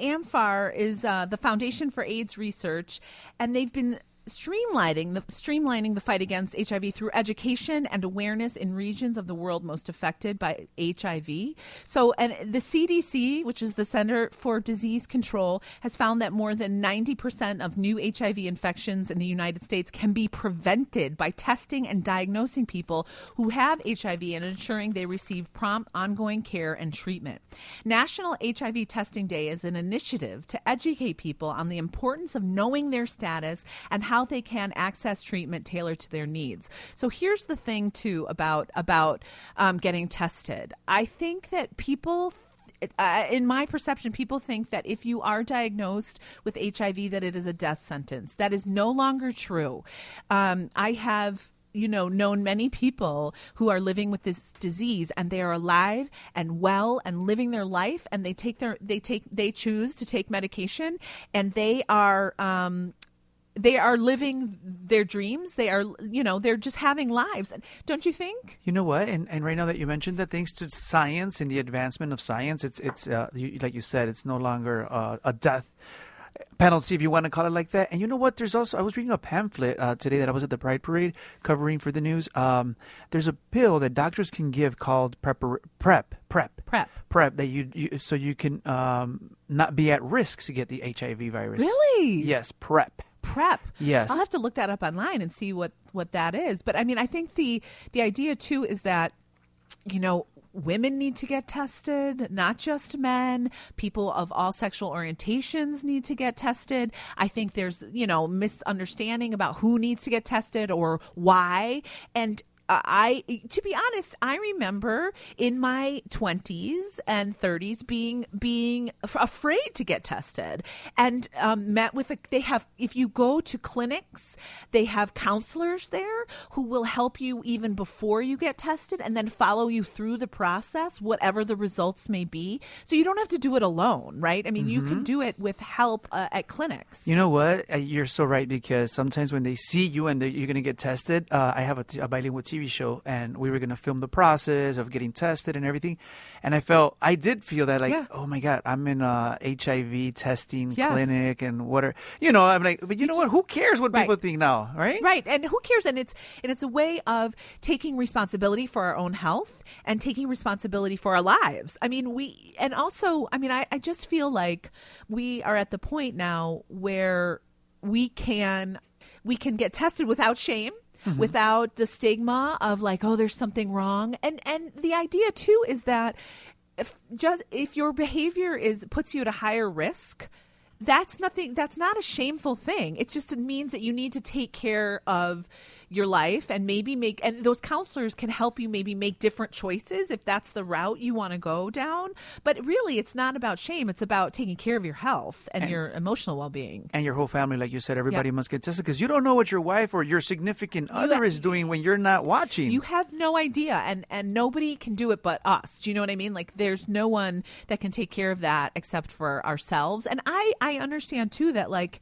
AMFAR is uh, the Foundation for AIDS Research, and they've been streamlining the streamlining the fight against H I V through education and awareness in regions of the world most affected by H I V. So, and the C D C, which is the Center for Disease Control, has found that more than ninety percent of new H I V infections in the United States can be prevented by testing and diagnosing people who have H I V and ensuring they receive prompt ongoing care and treatment. National H I V Testing Day is an initiative to educate people on the importance of knowing their status and how they can access treatment tailored to their needs. So here's the thing too about about um, getting tested. I think that people Uh, in my perception, people think that if you are diagnosed with H I V, that it is a death sentence. That is no longer true. Um, I have, you know, known many people who are living with this disease, and they are alive and well and living their life, and they take their they take they choose to take medication, and they are. Um, They are living their dreams. They are, you know, they're just having lives. Don't you think? You know what? And and right now that you mentioned that, thanks to science and the advancement of science, it's it's uh, you, like you said, it's no longer uh, a death penalty, if you want to call it like that. And you know what? There's also, I was reading a pamphlet uh, today that I was at the Pride Parade covering for the news. Um, there's a pill that doctors can give called prep prep prep prep prep that you, you so you can um, not be at risk to get the H I V virus. Really? Yes, prep. Prep. Yes. I'll have to look that up online and see what, what that is. But I mean, I think the the idea too is that, you know, women need to get tested, not just men. People of all sexual orientations need to get tested. I think there's, you know, misunderstanding about who needs to get tested or why. And I, to be honest, I remember in my twenties and thirties being being afraid to get tested, and um, met with a. They have, if you go to clinics, they have counselors there who will help you even before you get tested, and then follow you through the process, whatever the results may be. So you don't have to do it alone, right? I mean, mm-hmm. you can do it with help uh, at clinics. You know what? Uh, you're so right, because sometimes when they see you and you're going to get tested, uh, I have a, t- a bilingual T V show, and we were going to film the process of getting tested and everything, and I felt I did feel that like yeah. oh my god, I'm in a H I V testing yes. clinic, and what are you know I'm like, but you, you know just, what who cares what right. people think now, right right and who cares, and it's and it's a way of taking responsibility for our own health and taking responsibility for our lives. I mean, we and also I mean I, I just feel like we are at the point now where we can we can get tested without shame. Mm-hmm. Without the stigma of like, oh, there's something wrong. And and the idea too is that if just if your behavior is puts you at a higher risk, that's nothing that's not a shameful thing. It's just it means that you need to take care of your life and maybe make and those counselors can help you maybe make different choices if that's the route you want to go down. But really, it's not about shame. It's about taking care of your health and, and your emotional well-being. And your whole family, like you said, everybody yeah. must get tested, because you don't know what your wife or your significant other you, is doing when you're not watching. You have no idea, and, and nobody can do it but us. Do you know what I mean? Like, there's no one that can take care of that except for ourselves. And I, I understand, too, that, like,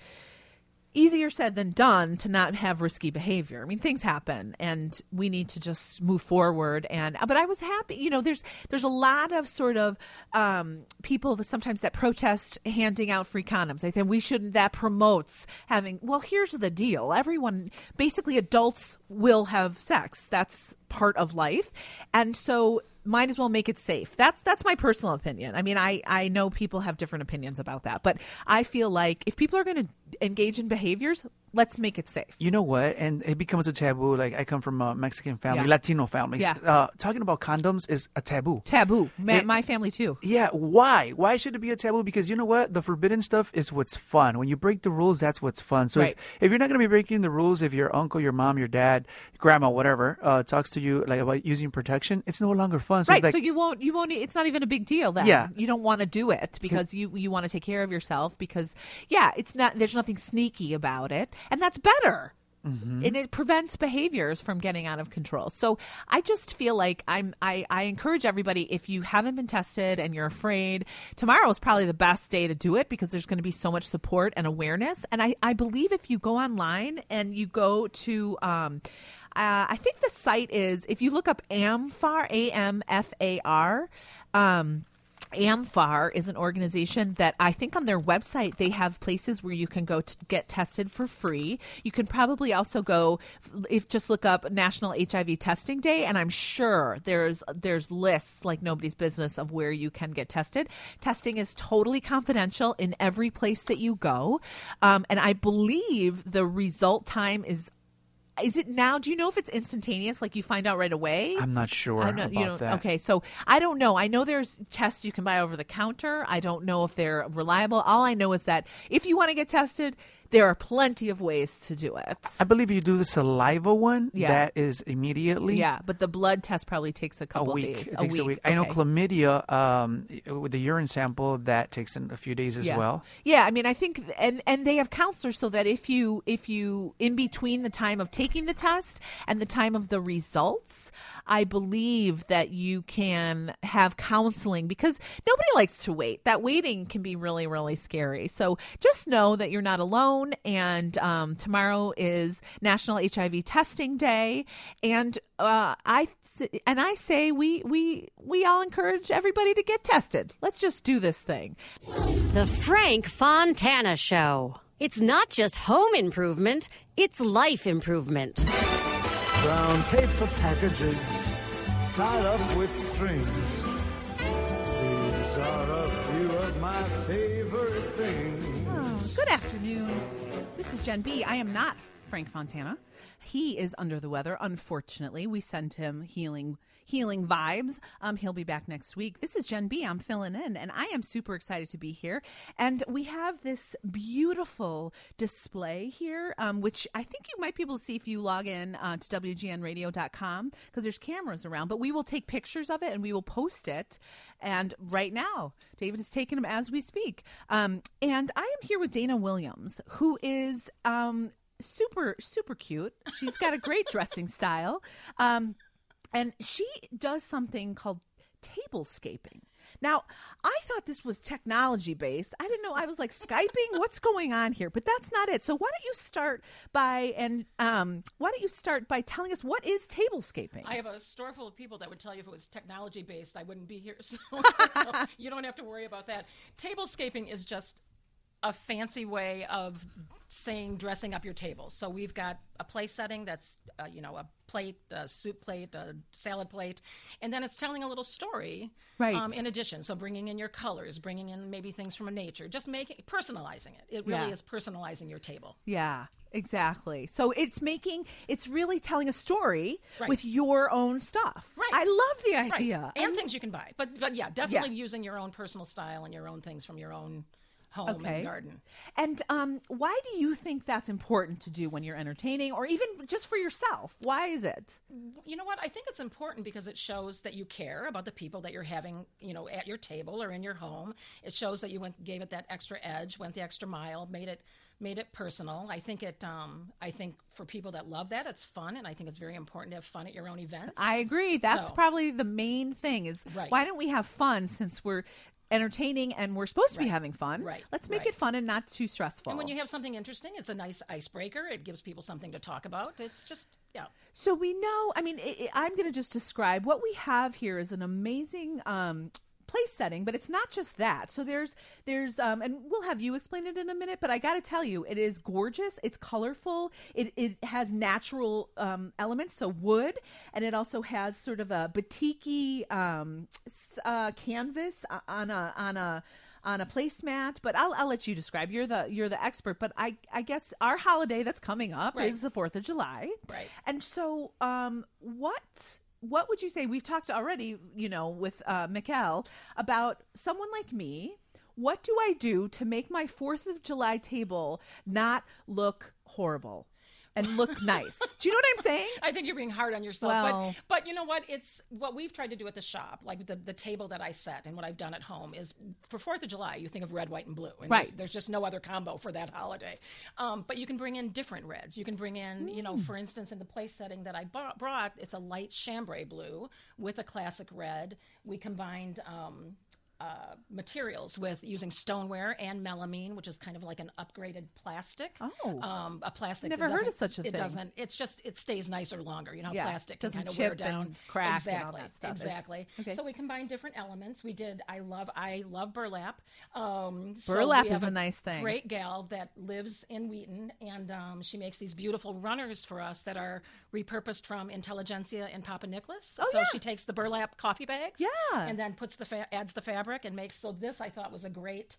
easier said than done to not have risky behavior. I mean, things happen, and we need to just move forward. And but I was happy. You know, there's there's a lot of sort of um, people that sometimes that protest handing out free condoms. I think we shouldn't. That promotes having. Well, here's the deal. Everyone, basically, adults will have sex. That's part of life, and so might as well make it safe. That's that's my personal opinion. I mean, I, I know people have different opinions about that, but I feel like if people are going to engage in behaviors, let's make it safe. You know what? And it becomes a taboo. Like, I come from a Mexican family, Yeah. Latino families. Yeah. Uh, talking about condoms is a taboo. Taboo. Ma- It- my family too. Yeah, why? Why should it be a taboo? Because you know what? The forbidden stuff is what's fun. When you break the rules, that's what's fun. So Right. if, if you're not going to be breaking the rules, if your uncle, your mom, your dad, grandma, whatever, uh, talks to you like about using protection, it's no longer fun. So Right, it's like, so you won't, you won't. It's not even a big deal. Then Yeah. you don't want to do it because you you want to take care of yourself. Because yeah, it's not. There's nothing sneaky about it, and that's better. Mm-hmm. And it prevents behaviors from getting out of control. So I just feel like I'm. I, I encourage everybody, if you haven't been tested and you're afraid, tomorrow is probably the best day to do it because there's going to be so much support and awareness. And I, I believe if you go online and you go to, um, uh, I think the site is, if you look up AMFAR, A M F A R, um, AMFAR is an organization that I think on their website they have places where you can go to get tested for free. You can probably also go, if just look up National H I V Testing Day, and I'm sure there's there's lists like nobody's business of where you can get tested. Testing is totally confidential in every place that you go, um, and I believe the result time is. Is it now? Do you know if it's instantaneous? Like you find out right away? I'm not sure I know, about you know, that. Okay, so I don't know. I know there's tests you can buy over the counter. I don't know if they're reliable. All I know is that if you want to get tested, there are plenty of ways to do it. I believe you do the saliva one. Yeah. That is immediately. Yeah, but the blood test probably takes a A couple week. days. It takes a week. I know Okay. chlamydia, um, with the urine sample, that takes in a few days as yeah. well. Yeah, I mean, I think, and and they have counselors so that if you if you in between the time of taking the test and the time of the results, I believe that you can have counseling because nobody likes to wait. That waiting can be really really scary. So just know that you're not alone, and um, tomorrow is National H I V Testing Day, and uh, I and I say we we we all encourage everybody to get tested. Let's just do this thing. The Frank Fontana Show. It's not just home improvement, it's life improvement. Brown paper packages tied up with strings. These are a few of my favorite things. Oh, good afternoon. This is Jen B. I am not Frank Fontana. He is under the weather. Unfortunately, we send him healing healing vibes. Um, he'll be back next week. This is Jen B. I'm filling in, and I am super excited to be here. And we have this beautiful display here, um, which I think you might be able to see if you log in uh, to W G N radio dot com because there's cameras around. But we will take pictures of it and we will post it. And right now, David is taking them as we speak. Um, and I am here with Dana Williams, who is um, super, super cute. She's got a great dressing style. Um, and she does something called tablescaping. Now, I thought this was technology based. I didn't know. I was like, Skyping? What's going on here? But that's not it. So why don't you start by and um, why don't you start by telling us what is tablescaping? I have a store full of people that would tell you if it was technology based, I wouldn't be here. So you don't have to worry about that. Tablescaping is just a fancy way of saying dressing up your table. So we've got a place setting that's, uh, you know, a plate, a soup plate, a salad plate, and then it's telling a little story Right. um, in addition. So bringing in your colors, bringing in maybe things from nature, just making, personalizing it. It really Yeah. is personalizing your table. Yeah, exactly. So it's making, it's really telling a story Right. with your own stuff. Right. I love the Right. idea. And I things you can buy. But, but yeah, definitely using your own personal style and your own things from your own home Okay. and garden. And um, why do you think that's important to do when you're entertaining or even just for yourself? Why is it? You know what? I think it's important because it shows that you care about the people that you're having, you know, at your table or in your home. It shows that you went, gave it that extra edge, went the extra mile, made it made it personal. I think it. Um, I think for people that love that, it's fun, and I think it's very important to have fun at your own events. I agree. That's So- probably the main thing is Right. why don't we have fun since we're entertaining and we're supposed to be Right. having fun. Right. Let's make Right. it fun and not too stressful. And when you have something interesting, it's a nice icebreaker. It gives people something to talk about. It's just, yeah. So we know, I mean, i I, I'm going to just describe what we have here is an amazing um, place setting, but it's not just that. So there's, there's, um, and we'll have you explain it in a minute, but I got to tell you, it is gorgeous. It's colorful. It, it has natural um, elements, so wood, and it also has sort of a batik-y um, s- uh, canvas on a, on a, on a placemat, but I'll I'll let you describe. You're the you're the expert, but I I guess our holiday that's coming up Right. is the fourth of July. Right. And so um what what would you say? We've talked already, you know, with uh Mikkel about someone like me. What do I do to make my fourth of July table not look horrible and look nice? Do you know what I'm saying? I think you're being hard on yourself. Well- but, but you know what? It's what we've tried to do at the shop, like the, the table that I set and what I've done at home is for fourth of July, you think of red, white, and blue. And Right. There's, there's just no other combo for that holiday. Um, but you can bring in different reds. You can bring in, you know, for instance, in the place setting that I bought, brought, it's a light chambray blue with a classic red. We combined... Um, Uh, materials with using stoneware and melamine, which is kind of like an upgraded plastic. Oh. um, a plastic. Never that heard of doesn't- such a it thing. doesn't. It's just it stays nicer longer. You know, how Yeah, plastic can doesn't kind of wear chip down, and crack and exactly, all that stuff. It's- exactly. okay. So we combine different elements. We did. I love. I love burlap. Um, so Burlap we is have a nice thing. Great gal that lives in Wheaton, and um, she makes these beautiful runners for us that are repurposed from Intelligentsia and Papa Nicholas. Oh, so yeah. she takes the burlap coffee bags, Yeah. and then puts the fa- adds the fabric and makes. So this I thought was a great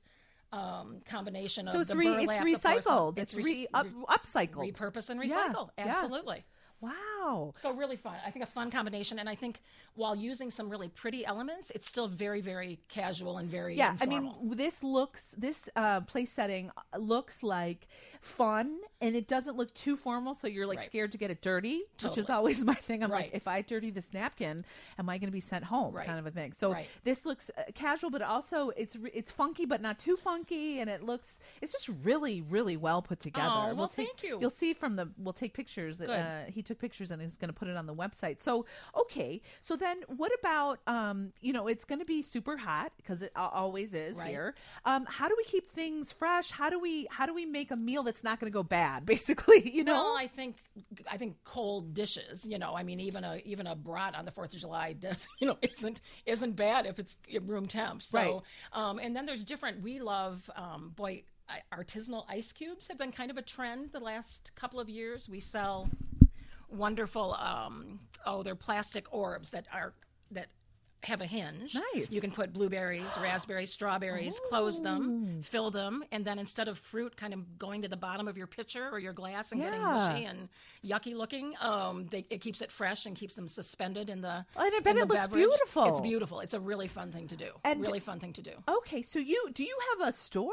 um, combination of So it's the re- it's burlap, the porcelain. recycled. It's re- re- up- upcycled. repurpose and Yeah, recycle. yeah. Absolutely. Wow. So really fun. I think a fun combination, and I think while using some really pretty elements, it's still very, very casual and very Yeah, informal. I mean, this looks this uh, place setting looks like fun, and it doesn't look too formal. So you're like Right. scared to get it dirty, which is Totally. always my thing. I'm Right. like, if I dirty this napkin, am I going to be sent home? Right. Kind of a thing. So Right. this looks uh, casual, but also it's re- it's funky, but not too funky, and it looks it's just really, really well put together. Oh, well, we'll take, thank you. You'll see from the we'll take pictures. Good. Uh, he took pictures and he's going to put it on the website. So okay, so then what about um, you know, it's going to be super hot because it al- always is Right. here. Um, how do we keep things fresh? How do we how do we make a meal that's not going to go bad? Basically, you know. Well, I think I think cold dishes. You know, I mean, even a even a brat on the Fourth of July does. You know, isn't isn't bad if it's room temp. So, Right. um, and then there's different. We love um, boy. I- Artisanal ice cubes have been kind of a trend the last couple of years. We sell wonderful. Um, oh, they're plastic orbs that are that have a hinge. Nice. You can put blueberries, raspberries, strawberries, close them, fill them, and then instead of fruit kind of going to the bottom of your pitcher or your glass and getting Yeah. mushy and yucky looking, um, they, it keeps it fresh and keeps them suspended in the. Oh, and I bet in it the looks beverage. beautiful. It's beautiful. It's a really fun thing to do. And- really fun thing to do. Okay, so you do you have a store?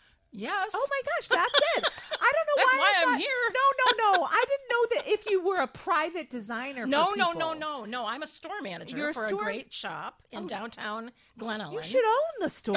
Yes. Oh my gosh, that's it. I don't know That's why, why I I'm thought- here. No, no, no. I didn't know that if you were a private designer. No, for no, people. no, no, no. I'm a store manager You're a for store- a great shop in downtown Glen Ellen. You should own the store.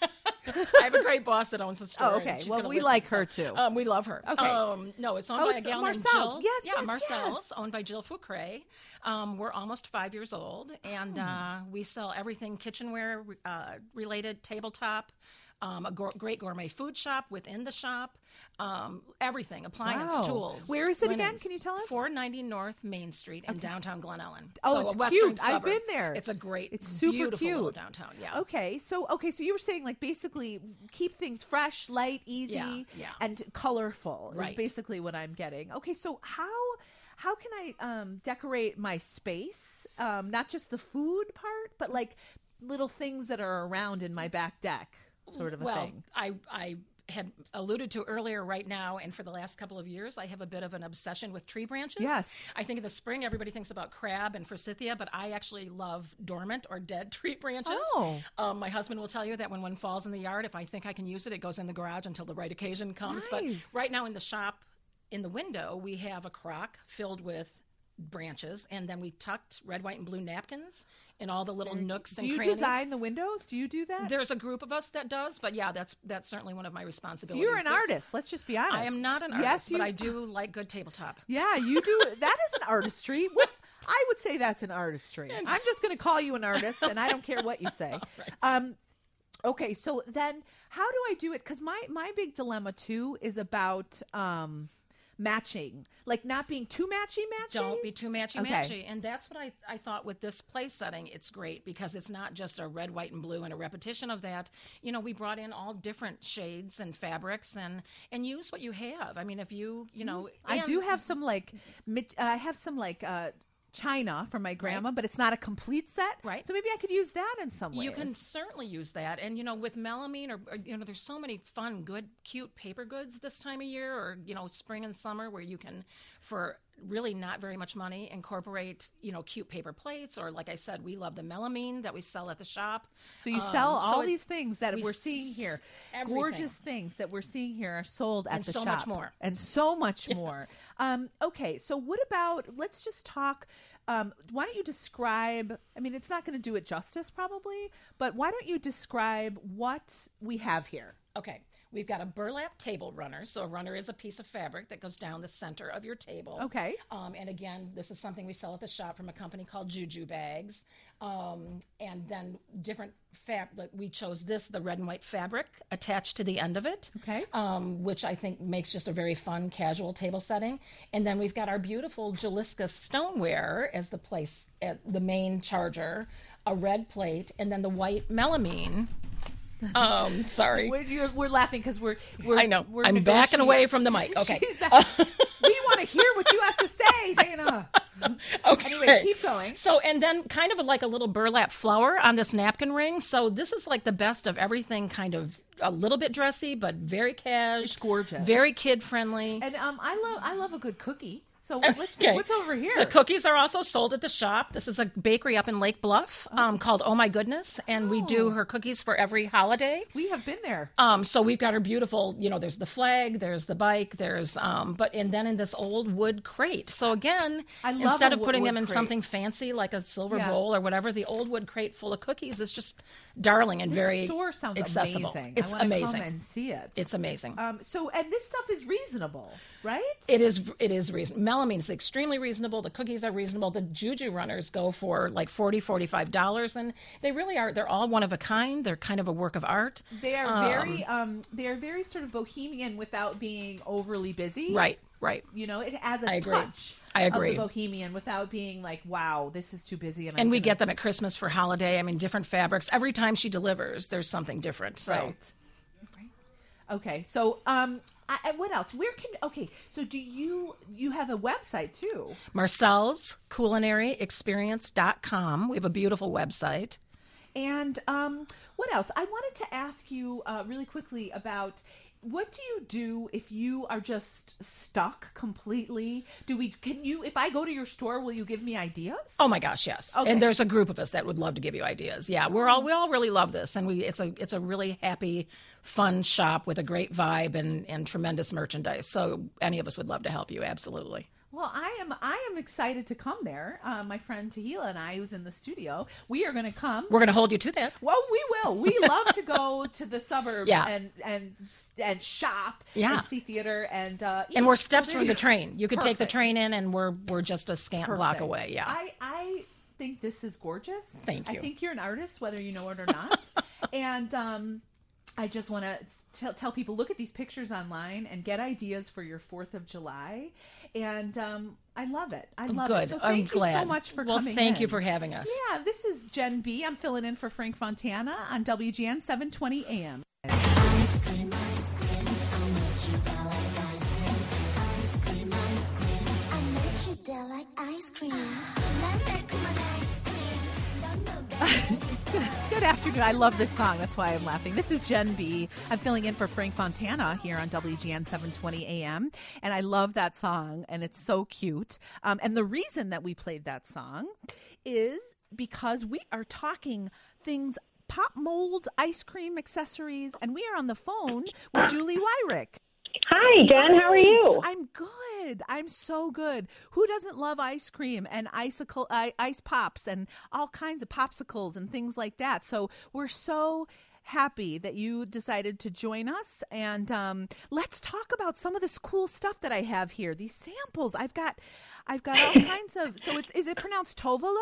I have a great boss that owns the store. Oh, and okay. she's Well, gonna we listen, like so- her, too. Um, we love her. Okay. Um, no, it's owned Oh, by a it's gal named Marcel's. Jill. Yes, yeah, yes, Marcel's, yes. owned by Jill Foucret. Um, we're almost five years old, and uh, we sell everything kitchenware uh, related, tabletop. Um, a go- great gourmet food shop within the shop, um, everything, appliance, Wow. tools. Where is it again? linens. Can you tell us? four ninety North Main Street in downtown Glen Ellen. Oh, So it's a western cute. I've suburb. been there. It's a great, It's super beautiful little cute. downtown. Yeah. Okay, so okay, so you were saying like basically keep things fresh, light, easy, Yeah, yeah. and colorful. Is Right. basically what I'm getting. Okay, so how how can I um, decorate my space? Um, not just the food part, but like little things that are around in my back deck, sort of a well, thing. I I had alluded to earlier right now, and for the last couple of years, I have a bit of an obsession with tree branches. Yes. I think in the spring, everybody thinks about crab and forsythia, but I actually love dormant or dead tree branches. Oh. Um, my husband will tell you that when one falls in the yard, if I think I can use it, it goes in the garage until the right occasion comes. But Nice. right now in the shop, in the window, we have a crock filled with branches, and then we tucked red, white, and blue napkins in all the little nooks Do and you crannies. design the windows? Do you do that? There's a group of us that does, but yeah, that's that's certainly one of my So responsibilities. you're an There's- artist. Let's just be honest. I am not an artist, Yes, you, but I do like good tabletop. Yeah, you do. That is an artistry. What I would say that's an artistry. I'm just going to call you an artist, and I don't care what you say. Um, okay, so then how do I do it? Because my my big dilemma too is about um, matching, like not being too matchy matchy. Don't be too matchy Okay. matchy. And that's what I, I thought with this place setting. It's great because it's not just a red, white, and blue and a repetition of that. You know, we brought in all different shades and fabrics and, and use what you have. I mean, if you, you know. I and- do have some like mit- I have some like uh, china from my grandma, but it's not a complete set. Right. So maybe I could use that in some ways. You can certainly use that. And, you know, with melamine or, or, you know, there's so many fun, good, cute paper goods this time of year or, you know, spring and summer where you can, for really not very much money, incorporate, you know, cute paper plates. Or, like I said, we love the melamine that we sell at the shop. So you Um, sell so all it- these things that we we're seeing here. everything. Gorgeous things that we're seeing here are sold at And the so shop. much more. And so much Yes. more. Um, okay, so what about, let's just talk, um, why don't you describe, I mean, it's not going to do it justice probably, but why don't you describe what we have here? Okay. We've got a burlap table runner. So a runner is a piece of fabric that goes down the center of your table. Okay. Um, and again, this is something we sell at the shop from a company called Juju Bags. Um, and then different fab. Like we chose this, the red and white fabric attached to the end of it. Okay. Um, which I think makes just a very fun casual table setting. And then we've got our beautiful Jalisca stoneware as the place, at the main charger, a red plate, and then the white melamine. Um, sorry. We're, you're, we're laughing because we're, we're. I know. We're I'm backing negotiating. away from the mic. Okay. She's back. We want to hear what you have to say, Dana. Okay. Anyway, keep going. So, and then kind of like a little burlap flower on this napkin ring. So this is like the best of everything, kind of a little bit dressy, but very cash. It's gorgeous. Very kid friendly. And um, I love I love a good cookie. So let's see Okay. what's over here. The cookies are also sold at the shop. This is a bakery up in Lake Bluff um, called Oh My Goodness, and we do her cookies for every holiday. We have been there. Um, so we've got her beautiful, you know, there's the flag, there's the bike, there's, um, but, and then in this old wood crate. So again, I love instead a of wo- putting wood them in crate. something fancy like a silver Yeah. bowl or whatever, the old wood crate full of cookies is just darling and This very store sounds accessible. amazing. It's I wanna amazing. Come and see it. It's amazing. Um, so, and this stuff is reasonable, right? It is. It is reasonable. Melamine is extremely reasonable. The cookies are reasonable. The Juju runners go for like forty dollars, forty-five dollars, and they really are. They're all one of a kind. They're kind of a work of art. They are Um, very, um, they are very sort of bohemian without being overly busy. Right. Right. You know, it has a I agree. touch. I agree. Of the bohemian without being like, wow, this is too busy. And, And I'm we gonna... get them at Christmas for holiday. I mean, different fabrics. Every time she delivers, there's something different. So. Right. Okay, so um, I, and what else? Where can? Okay, so do you you have a website too? Marcel's Culinary Experience dot com. We have a beautiful website. And um, what else? I wanted to ask you uh, really quickly about what do you do if you are just stuck completely? Do we? Can you? If I go to your store, will you give me ideas? Oh my gosh, yes. Okay. And there's a group of us that would love to give you ideas. Yeah, we're all we all really love this, and we it's a it's a really happy, fun shop with a great vibe and and tremendous merchandise. So any of us would love to help you. Absolutely. Well, I am I am excited to come there. Uh, my friend Tahila and I, who's in the studio, we are going to come. We're going to hold you to that. Well, we will. We love to go to the suburbs Yeah. and and and shop Yeah. and see theater and uh, And eat. we're steps So there from the you- train. You could take the Perfect. train in, and we're we're just a scant block Perfect. away. Yeah. I I think this is gorgeous. Thank you. I think you're an artist, whether you know it or not. and um, I just want to tell, tell people, look at these pictures online and get ideas for your fourth of July. And um, I love it. I love Good. it. So I'm thank you glad. so much for well, coming thank in. you for having us. Yeah, this is Jen B. I'm filling in for Frank Fontana on W G N seven twenty A M. Ice cream, ice cream, I met you there like ice cream. Ice cream, ice cream, I met you there like ice cream. 난 달콤한 ice cream. 넌 녹아. Good afternoon. I love this song. That's why I'm laughing. This is Jen B. I'm filling in for Frank Fontana here on W G N seven twenty A M. And I love that song, and it's so cute. Um, and the reason that we played that song is because we are talking things pop molds, ice cream accessories, and we are on the phone with Julie Wyrick. Hi, Jen. How are you? I'm good. I'm so good. Who doesn't love ice cream and icicle, uh, ice pops and all kinds of popsicles and things like that? So we're so happy that you decided to join us. And um, let's talk about some of this cool stuff that I have here. These samples. I've got, I've got all kinds of. So it's is it pronounced Tovolo?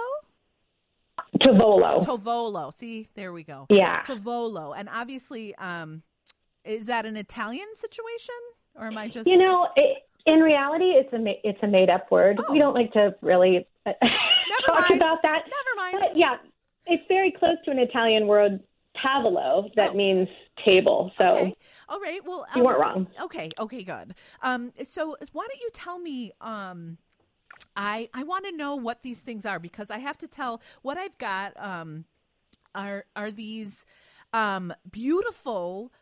Tovolo. Tovolo. See, there we go. Yeah. Tovolo. And obviously, um, is that an Italian situation, or am I just? You know, it, in reality, it's a ma- it's a made up word. Oh. We don't like to really uh, talk mind. about that. Never mind. But yeah, it's very close to an Italian word, tavolo, that Oh. means table. So Okay. All right. Well, you um, weren't wrong. Okay. Okay. Good. Um. So why don't you tell me um, I I want to know what these things are because I have to tell what I've got um, are are these um, beautiful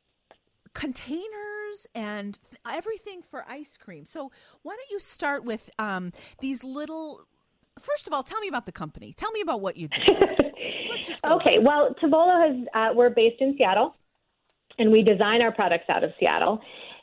containers and th- everything for ice cream. So why don't you start with um, these little? First of all, tell me about the company. Tell me about what you do. Let's just go Okay, there. well, Tavolo has, uh, we're based in Seattle, and we design our products out of Seattle.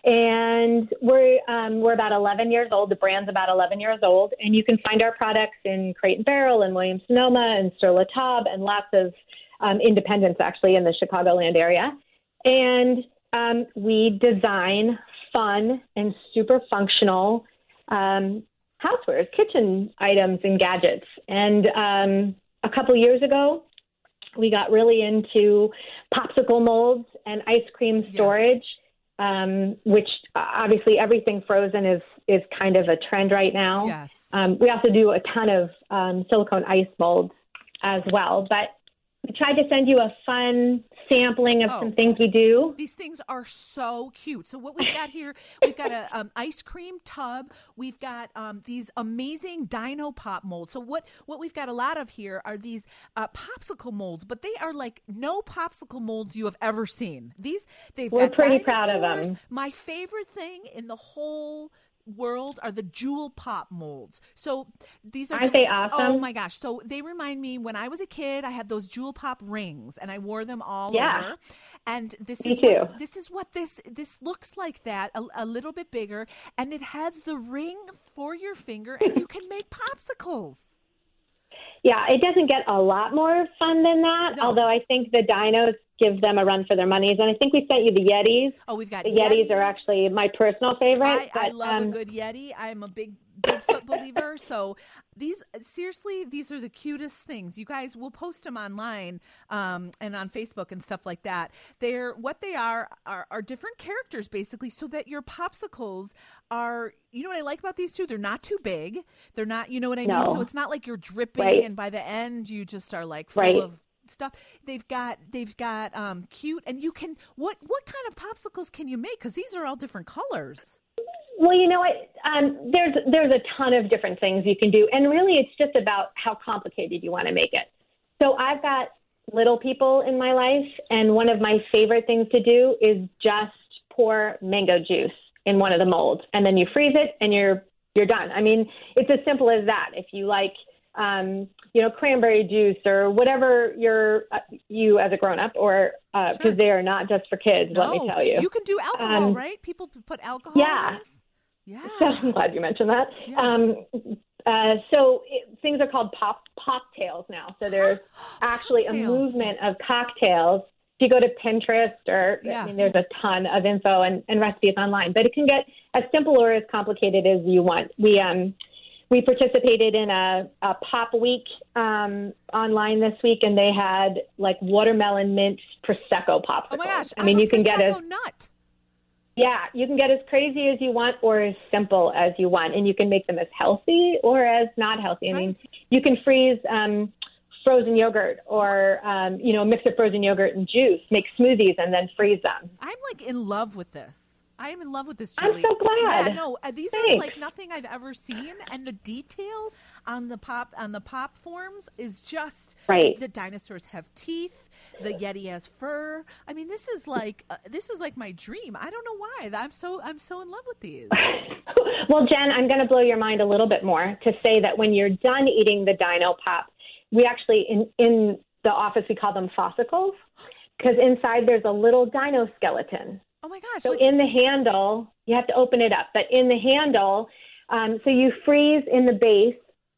And we're um, we're about eleven years old. The brand's about eleven years old, and you can find our products in Crate and Barrel and Williams-Sonoma and Sur La Table and lots of um, independents actually in the Chicagoland area. And um, we design fun and super functional um, housewares, kitchen items, and gadgets. And um, a couple years ago, we got really into popsicle molds and ice cream storage. Yes. Um, which uh, obviously everything frozen is, is kind of a trend right now. Yes. Um, we also do a ton of um, silicone ice molds as well. But we tried to send you a fun sampling of Oh. some things we do. These things are so cute. So what we've got here, we've got a um, ice cream tub. We've got um, these amazing Dino Pop molds. So what, what we've got a lot of here are these uh, popsicle molds, but they are like no popsicle molds you have ever seen. These they've We're got pretty proud of dinosaurs. them. My favorite thing in the whole world are the Jewel Pop molds. So these are Aren't they awesome? Oh my gosh. So they remind me when I was a kid, I had those Jewel Pop rings and I wore them all Yeah. over. And this Me is what, too. this is what this this looks like that, a, a little bit bigger, and it has the ring for your finger and you can make popsicles. Yeah, it doesn't get a lot more fun than that, No. although I think the dinos give them a run for their monies. And I think we sent you the Yetis. Oh, we've got The Yetis, Yetis. are actually my personal favorite. I, I but, love um, a good Yeti. I'm a big Bigfoot believer. So these, seriously, these are the cutest things. You guys, we'll post them online um, and on Facebook and stuff like that. They're what they are, are are different characters basically, so that your popsicles are. You know what I like about these two? They're not too big. They're not. You know what I mean? No. So it's not like you're dripping, Right. and by the end you just are like full Right. of stuff. They've got they've got um, cute, and you can what what kind of popsicles can you make? Because these are all different colors. Well, you know what? Um, there's there's a ton of different things you can do, and really, it's just about how complicated you want to make it. So I've got little people in my life, and one of my favorite things to do is just pour mango juice in one of the molds, and then you freeze it, and you're you're done. I mean, it's as simple as that. If you like, um, you know, cranberry juice or whatever you're uh, you as a grown up, or because uh, Sure. they are not just for kids. Let me No, tell you, You can do alcohol, Um, right? People p- put alcohol yeah. in this? Yeah. So I'm glad you mentioned that. Yeah. Um, uh, so it, things are called pop poptails now. So there's actually a Poptails. movement of cocktails. If you go to Pinterest, or Yeah. I mean, there's a ton of info and, and recipes online, but it can get as simple or as complicated as you want. We um, we participated in a, a pop week um, online this week, and they had like watermelon mint prosecco popsicles. Oh my gosh. I mean, I'm a you can get as Prosecco nut. yeah, you can get as crazy as you want or as simple as you want, and you can make them as healthy or as not healthy. I mean, you can freeze um, frozen yogurt or, um, you know, mix of frozen yogurt and juice, make smoothies, and then freeze them. I'm like in love with this. I am in love with this, I'm Julie. so glad. Yeah, no, uh, these are Thanks. like nothing I've ever seen, and the detail on the pop on the pop forms is just Right. The, the dinosaurs have teeth. The Yeti has fur. I mean, this is like uh, this is like my dream. I don't know why. I'm so I'm so in love with these. Well, Jen, I'm going to blow your mind a little bit more to say that when you're done eating the Dino Pop, we actually, in, in the office, we call them fossicles, because inside there's a little dino skeleton. Oh my gosh! So like- in the handle, you have to open it up, but in the handle, um, so you freeze in the base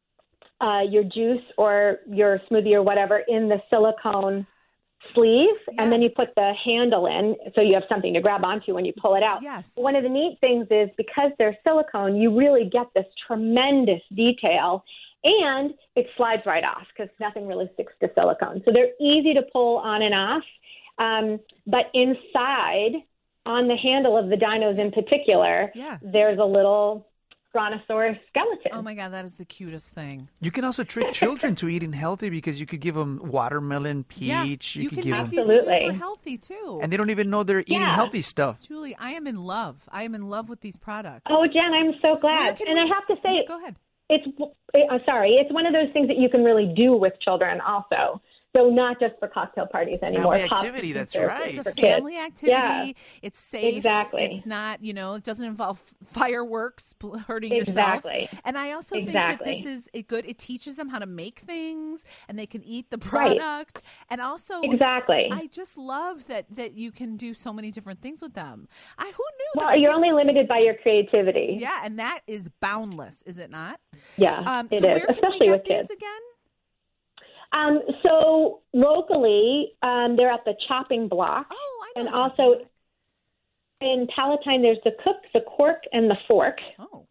uh, your juice or your smoothie or whatever in the silicone sleeve, and then you put the handle in so you have something to grab onto when you pull it out. Yes. One of the neat things is because they're silicone, you really get this tremendous detail, and it slides right off because nothing really sticks to silicone. So they're easy to pull on and off, um, but inside, on the handle of the dinos in particular, Yeah. there's a little Brontosaurus skeleton. Oh my God, that is the cutest thing. You can also trick children to eating healthy because you could give them watermelon, Yeah, peach. you could can give make them, these Absolutely. super healthy too. and they don't even know they're eating Yeah. healthy stuff. Julie, I am in love. I am in love with these products. Oh, Jen, I'm so Where glad. can And we- I have to say, Yeah, go ahead. it's uh, sorry, it's one of those things that you can really do with children also. So not just for cocktail parties anymore. Family Pop activity, that's served right. It's for a kids. family activity. Yeah. It's safe. Exactly. It's not, you know, it doesn't involve fireworks pl- hurting Exactly. yourself. And I also Exactly. think that this is a good, it teaches them how to make things and they can eat the Right. product. And also, Exactly. I just love that, that you can do so many different things with them. I Who knew that? Well, I you're get only so limited by your creativity. Yeah, and that is boundless, is it not? Yeah, Um, it so is, where can especially we get with these kids. again? Um, so locally, um, they're at the Chopping Block. Oh, I and know. also in Palatine, there's the Cook, the Cork, and the Fork. Oh.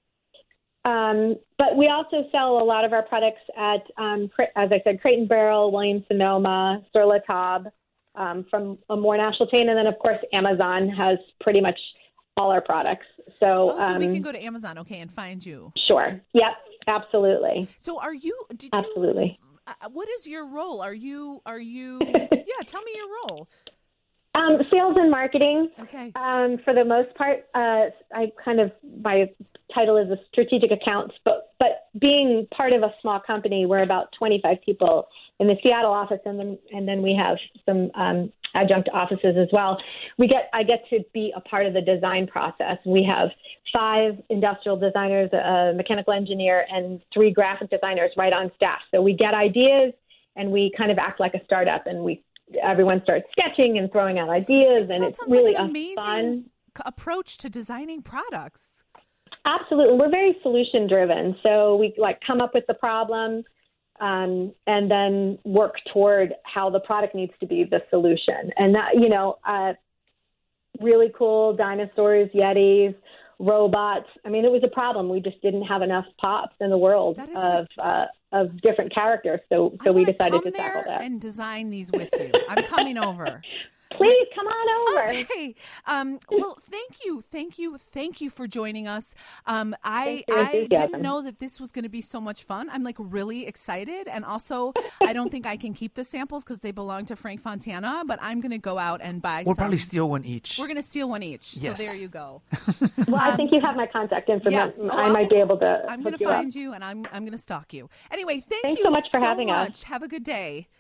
Um, but we also sell a lot of our products at, um, Cra- as I said, Crate and Barrel, Williams Sonoma, Sur La Table, um, from a more national chain. And then, of course, Amazon has pretty much all our products. So, Oh, so um, we can go to Amazon, okay, and find you. Sure. Yep, absolutely. So are you, did Absolutely. you, uh, what is your role? Are you, are you, yeah, tell me your role. Um, sales and marketing. Okay. Um, for the most part, uh, I kind of, my title is a strategic accounts, but, but being part of a small company, we're about twenty-five people in the Seattle office, and then, and then we have some um, adjunct offices as well. We get, I get to be a part of the design process. We have five industrial designers, a mechanical engineer, and three graphic designers right on staff. So we get ideas, and we kind of act like a startup, and we everyone starts sketching and throwing out ideas, That and it's sounds really like an a amazing fun c- approach to designing products. Absolutely. We're very solution driven. So we like come up with the problem um, and then work toward how the product needs to be the solution. And that, you know, uh, really cool dinosaurs, Yetis, robots. I mean, it was a problem. We just didn't have enough pops in the world of uh, of different characters. So so we decided to Come tackle there that. and design these with you. I'm coming over. Please come on over. Okay. Um, well, thank you, thank you, thank you for joining us. Um, I Thanks for your I didn't enthusiasm. know that this was going to be so much fun. I'm like really excited, and also I don't think I can keep the samples because they belong to Frank Fontana. But I'm going to go out and buy. We'll some. probably steal one each. We're going to steal one each. Yes. So there you go. Well, I think you have my contact information. Yes. Oh, I might be able to I'm hook going to you up. find you, and I'm I'm going to stalk you. Anyway, thank Thanks you so much for having us. much. Have a good day.